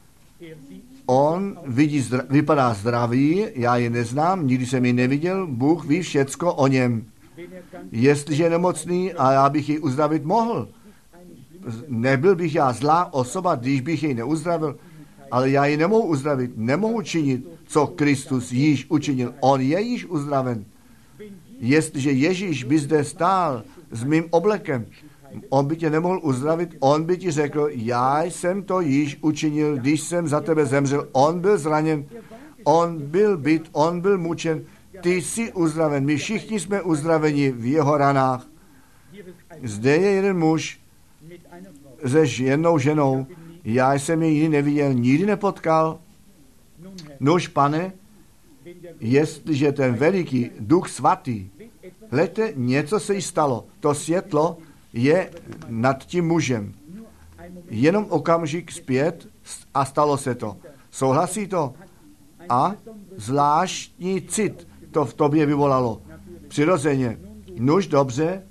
On vypadá zdravý, já je neznám, nikdy jsem ji neviděl, Bůh ví všecko o něm. Jestliže je nemocný a já bych jej uzdravit mohl, nebyl bych já zlá osoba, když bych jej neuzdravil, ale já ji nemohu uzdravit, nemohu činit, co Kristus již učinil. On je již uzdraven. Jestliže Ježíš by zde stál s mým oblekem, on by tě nemohl uzdravit, on by ti řekl, já jsem to již učinil, když jsem za tebe zemřel. On byl zraněn, on byl bit, on byl mučen, ty jsi uzdraven. My všichni jsme uzdraveni v jeho ranách. Zde je jeden muž se jednou ženou, já jsem ji neviděl, nikdy nepotkal. Nož, pane, jestliže ten veliký Duch Svatý, hleďte, něco se jí stalo. To světlo je nad tím mužem. Jenom okamžik zpět a stalo se to. Souhlasí to? A zvláštní cit to v tobě vyvolalo. Přirozeně. Nuž, dobře.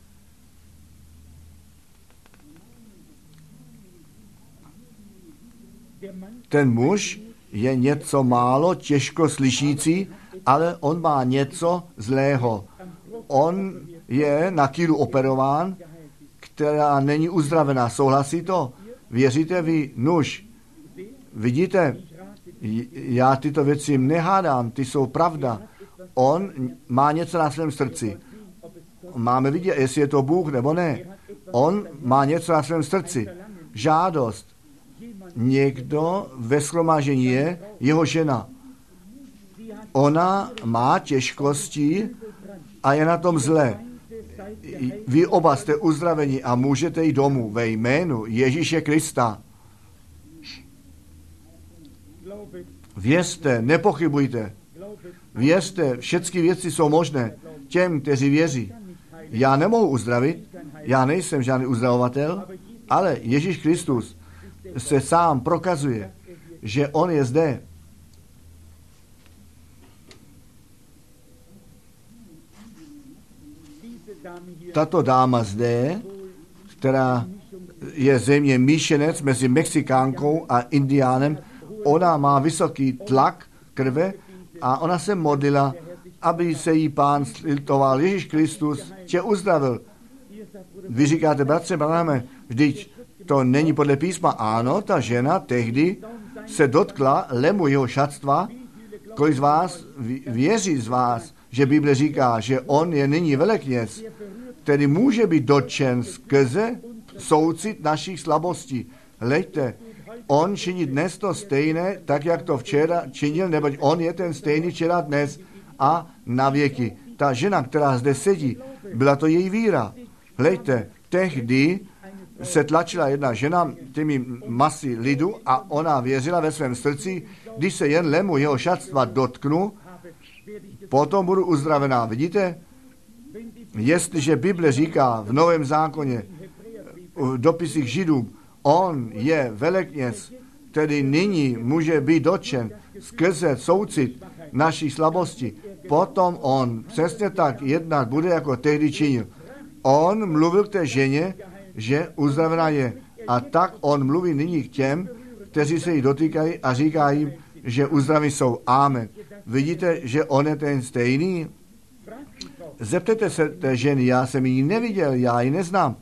Ten muž je něco málo těžko slyšící, ale on má něco zlého. On je na kýlu operován, která není uzdravená. Souhlasí to? Věříte vy? Nuž. Vidíte, já tyto věci nehádám, ty jsou pravda. On má něco na svém srdci. Máme vidět, jestli je to Bůh nebo ne. On má něco na svém srdci. Žádost. Někdo ve shromáždění je jeho žena. Ona má těžkosti a je na tom zle. Vy oba jste uzdraveni a můžete jít domů ve jménu Ježíše Krista. Věřte, nepochybujte. Věřte, všechny věci jsou možné těm, kteří věří. Já nemohu uzdravit, já nejsem žádný uzdravovatel, ale Ježíš Kristus se sám prokazuje, že on je zde. Tato dáma zde, která je zřejmě míšenec mezi Mexikánkou a Indiánem, ona má vysoký tlak krve a ona se modlila, aby se jí Pán slitoval. Ježíš Kristus tě uzdravil. Vy říkáte, bratře Branhame, vždyť to není podle písma. Ano, ta žena tehdy se dotkla lemu jeho šatstva. Kolik z vás věří z vás, že Bible říká, že on je nyní velekněz, který může být dotčen skrze soucit našich slabostí. Hleďte, on činí dnes to stejné, tak jak to včera činil, neboť on je ten stejný včera, dnes a na věky. Ta žena, která zde sedí, byla to její víra. Hleďte, tehdy se tlačila jedna žena těmi masy lidu a ona věřila ve svém srdci, když se jen lemu jeho šatstva dotknu, potom budu uzdravená. Vidíte? Jestliže Bible říká v Novém zákoně, v dopisích Židům, on je velekněz, který nyní může být dotčen skrze soucit naší slabosti, potom on přesně tak jednat bude, jako tehdy činil. On mluvil k té ženě, že uzdravená je. A tak on mluví nyní k těm, kteří se jí dotýkají a říká jim, že uzdraví jsou. Amen. Vidíte, že on je ten stejný? Zeptejte se té ženy, já jsem ji neviděl, já ji neznám.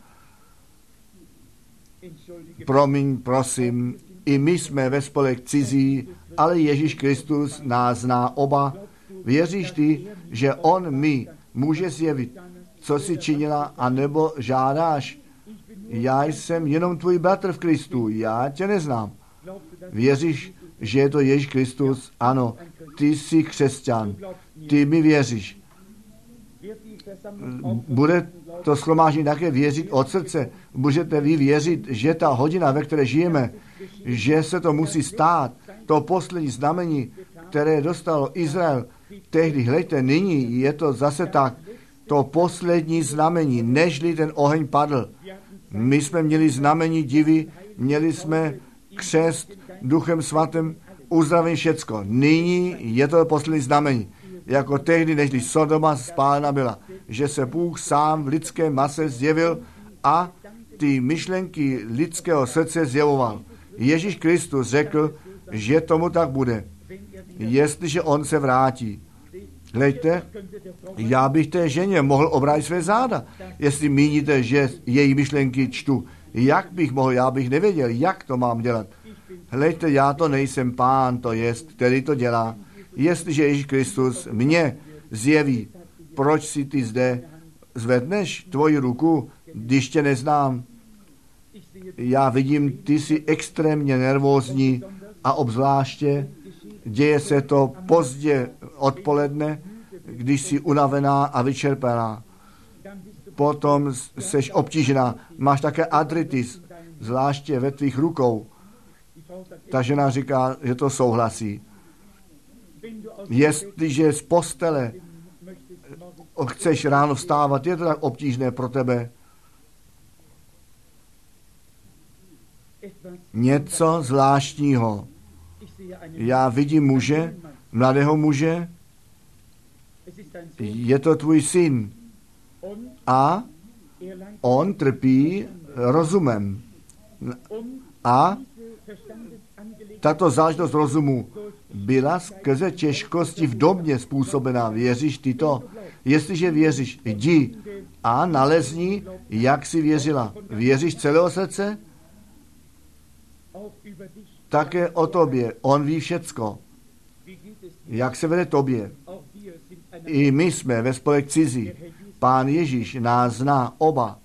Promiň, prosím, i my jsme ve spolek cizí, ale Ježíš Kristus nás zná oba. Věříš ty, že on mi může zjevit, co jsi činila, anebo žádáš? Já jsem jenom tvůj bratr v Kristu, já tě neznám. Věříš, že je to Ježíš Kristus? Ano, ty jsi křesťan, ty mi věříš. Bude to shromáždění také věřit od srdce. Můžete vy věřit, že ta hodina, ve které žijeme, že se to musí stát, to poslední znamení, které dostalo Izrael. Tehdy, hleďte, nyní je to zase tak, to poslední znamení, nežli ten oheň padl. My jsme měli znamení divy, měli jsme křest Duchem Svatým, uzdravení všecko. Nyní je to poslední znamení. Jako tehdy, nežli Sodoma spálena byla, že se Bůh sám v lidské mase zjevil a ty myšlenky lidského srdce zjevoval. Ježíš Kristus řekl, že tomu tak bude, jestliže on se vrátí. Hleďte, já bych té ženě mohl obrátit své záda, jestli míníte, že její myšlenky čtu. Jak bych mohl, já bych nevěděl, jak to mám dělat. Hleďte, já to nejsem Pán, to jest, který to dělá. Jestliže Ježíš Kristus mě zjeví, proč si ty zde zvedneš tvoji ruku, když tě neznám? Já vidím, ty jsi extrémně nervózní a obzvláště děje se to pozdě odpoledne, když jsi unavená a vyčerpaná. Potom seš obtížená, máš také artritis, zvláště ve tvých rukou. Ta žena říká, že to souhlasí. Jestliže z postele chceš ráno vstávat, je to tak obtížné pro tebe. Něco zvláštního. Já vidím muže, mladého muže, je to tvůj syn a on trpí rozumem. A tato záležitost rozumu byla skrze těžkosti v domě způsobená. Věříš ty to? Jestliže věříš, jdi a nalezni, jak jsi věřila. Věříš celého srdce? Také o tobě. On ví všecko. Jak se vede tobě? I my jsme ve spolek cizí. Pán Ježíš nás zná oba.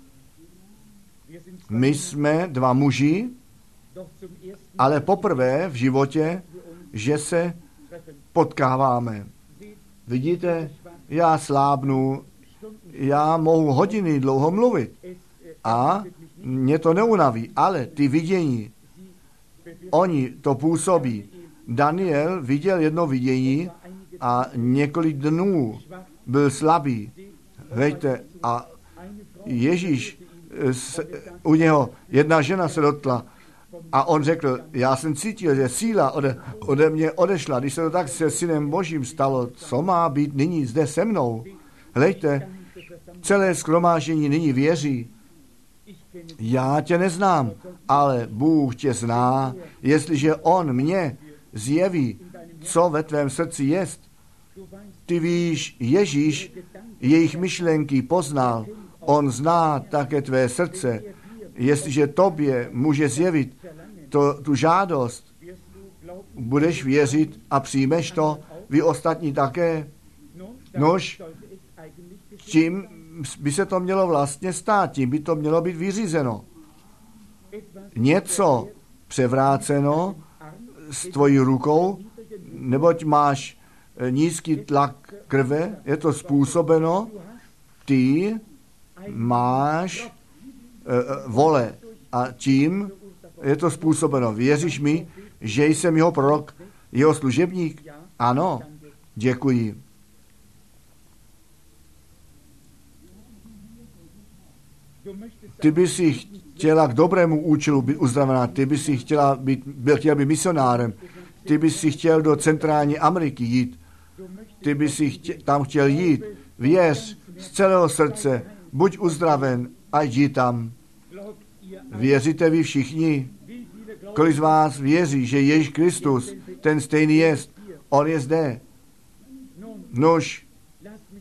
My jsme dva muži, ale poprvé v životě, že se potkáváme. Vidíte, já slábnu, já mohu hodiny dlouho mluvit a mě to neunaví, ale ty vidění, oni to působí. Daniel viděl jedno vidění a několik dnů byl slabý. Hejte, a Ježíš, u něho jedna žena se dotkla a on řekl, já jsem cítil, že síla ode mě odešla. Když se to tak se synem Božím stalo, co má být nyní zde se mnou? Hleďte, celé shromáždění nyní věří. Já tě neznám, ale Bůh tě zná, jestliže on mě zjeví, co ve tvém srdci jest. Ty víš, Ježíš jejich myšlenky poznal, on zná také tvé srdce. Jestliže tobě může zjevit tu žádost, budeš věřit a přijmeš to, vy ostatní také. Nož, tím by se to mělo vlastně stát, tím by to mělo být vyřízeno. Něco převráceno s tvojí rukou, neboť máš nízký tlak krve, je to způsobeno, ty máš vole a tím je to způsobeno. Věříš mi, že jsem jeho prorok, jeho služebník? Ano, děkuji. Ty by si chtěla k dobrému účelu být uzdravená, ty by si chtěla být misionárem, ty by si chtěl do centrální Ameriky jít, ty by si tam chtěl jít, věř z celého srdce, buď uzdraven a jdi tam. Věříte vy všichni? Kolik z vás věří, že Ježíš Kristus, ten stejný jest, on je zde? Nož,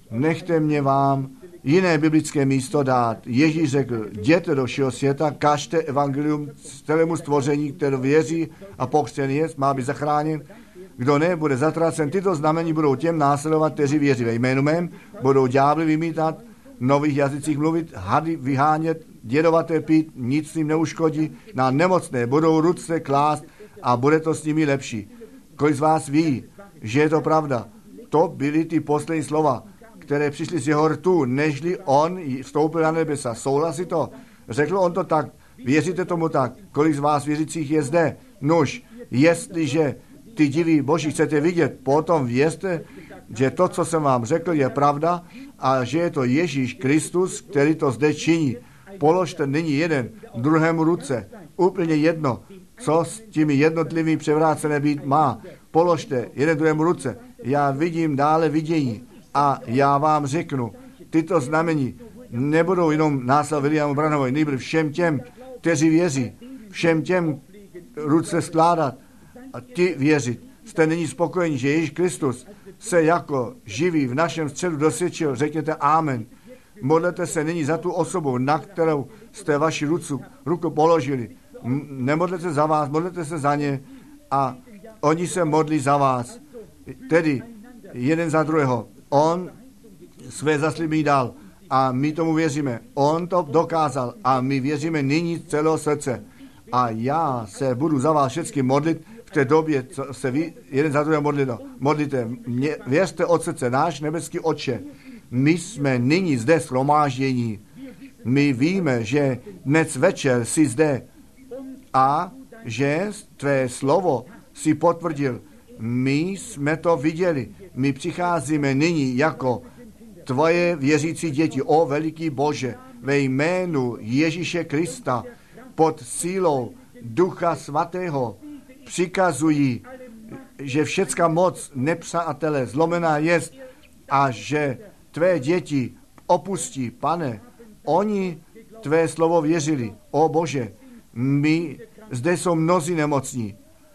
nechte mě vám jiné biblické místo dát. Ježíš řekl, jděte do všeho světa, kažte evangelium celému stvoření, které věří a pokřtěn je, má být zachráněn. Kdo ne, bude zatracen. Tyto znamení budou těm následovat, kteří věří ve jménu mém, budou ďábly vymítat, v nových jazycích mluvit, hady vyhánět, dědovaté pít, nic jim neuškodí, na nemocné budou ruce klást a bude to s nimi lepší. Kolik z vás ví, že je to pravda? To byly ty poslední slova, které přišly z jeho rtu, nežli on vstoupil na nebesa. Souhlasí to? Řekl on to tak. Věříte tomu tak? Kolik z vás věřících je zde? Nuž, jestliže ty divy Boží chcete vidět, potom věřte, že to, co jsem vám řekl, je pravda a že je to Ježíš Kristus, který to zde činí. Položte nyní jeden druhému ruce. Úplně jedno, co s těmi jednotlivými převrácené být má. Položte jeden druhému ruce. Já vidím dále vidění a já vám řeknu, tyto znamení nebudou jenom následovat Williamu Branhamovi, nýbrž všem těm, kteří věří, všem těm ruce skládat a ty věřit. Jste nyní spokojení, že Ježíš Kristus se jako živý v našem středu dosvědčil, řekněte amen. Modlete se nyní za tu osobu, na kterou jste vaši ruku položili. Nemodlete se za vás, modlete se za ně a oni se modlí za vás. Tedy jeden za druhého. On své zaslíbení dal a my tomu věříme. On to dokázal a my věříme nyní z celého srdce. A já se budu za vás všechny modlit v té době, co se vy jeden za druhého modlíte. Věřte od srdce, náš nebeský Otče. My jsme nyní zde shromáždění. My víme, že dnes večer jsi zde a že tvé slovo si potvrdil. My jsme to viděli. My přicházíme nyní jako tvoje věřící děti. O veliký Bože, ve jménu Ježíše Krista, pod sílou Ducha Svatého přikazují, že všecká moc nepřátele zlomená jest a že tvé děti opustí, Pane. Oni tvé slovo věřili. O Bože, my zde jsou mnozí nemocní.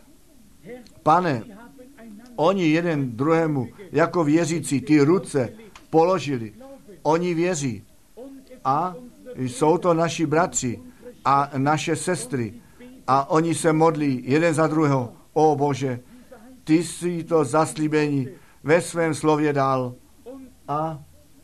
Pane, oni jeden druhému jako věřící ty ruce položili. Oni věří. A jsou to naši bratři a naše sestry. A oni se modlí jeden za druhého. O Bože, ty jsi to zaslíbení ve svém slově dal. A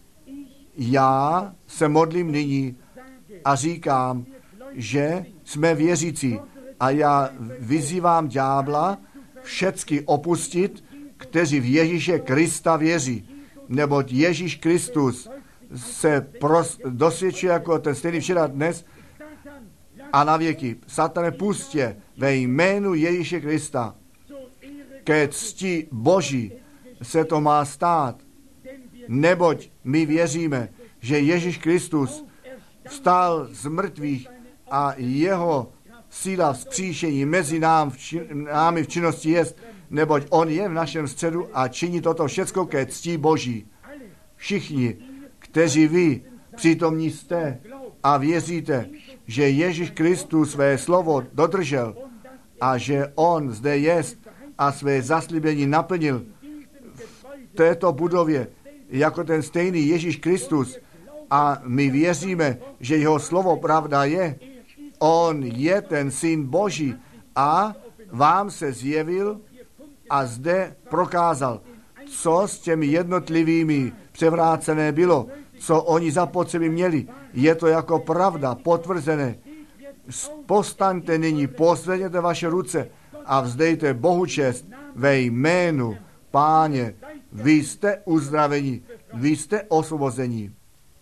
já se modlím nyní a říkám, že jsme věřící. A já vyzývám ďábla všecky opustit, kteří v Ježíše Krista věří. Neboť Ježíš Kristus se dosvědčuje jako ten stejný včera dnes a na věky. Satane, pustě ve jménu Ježíše Krista. Ke cti Boží se to má stát. Neboť my věříme, že Ježíš Kristus vstal z mrtvých a jeho síla vzkříšení mezi námi v činnosti jest, neboť on je v našem středu a činí toto všecko ke cti Boží. Všichni, kteří vy přítomní jste a věříte, že Ježíš Kristus své slovo dodržel a že on zde jest a své zaslíbení naplnil v této budově jako ten stejný Ježíš Kristus a my věříme, že jeho slovo pravda je. On je ten Syn Boží a vám se zjevil a zde prokázal, co s těmi jednotlivými převrácené bylo, co oni zapotřebí měli. Je to jako pravda potvrzené. Postaňte nyní, pozvedněte vaše ruce a vzdejte Bohu čest ve jménu Páně. Vy jste uzdraveni, vy jste osvobozeni.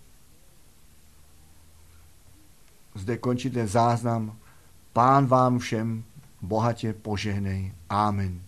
Zde končí ten záznam. Pán vám všem bohatě požehnej. Amen.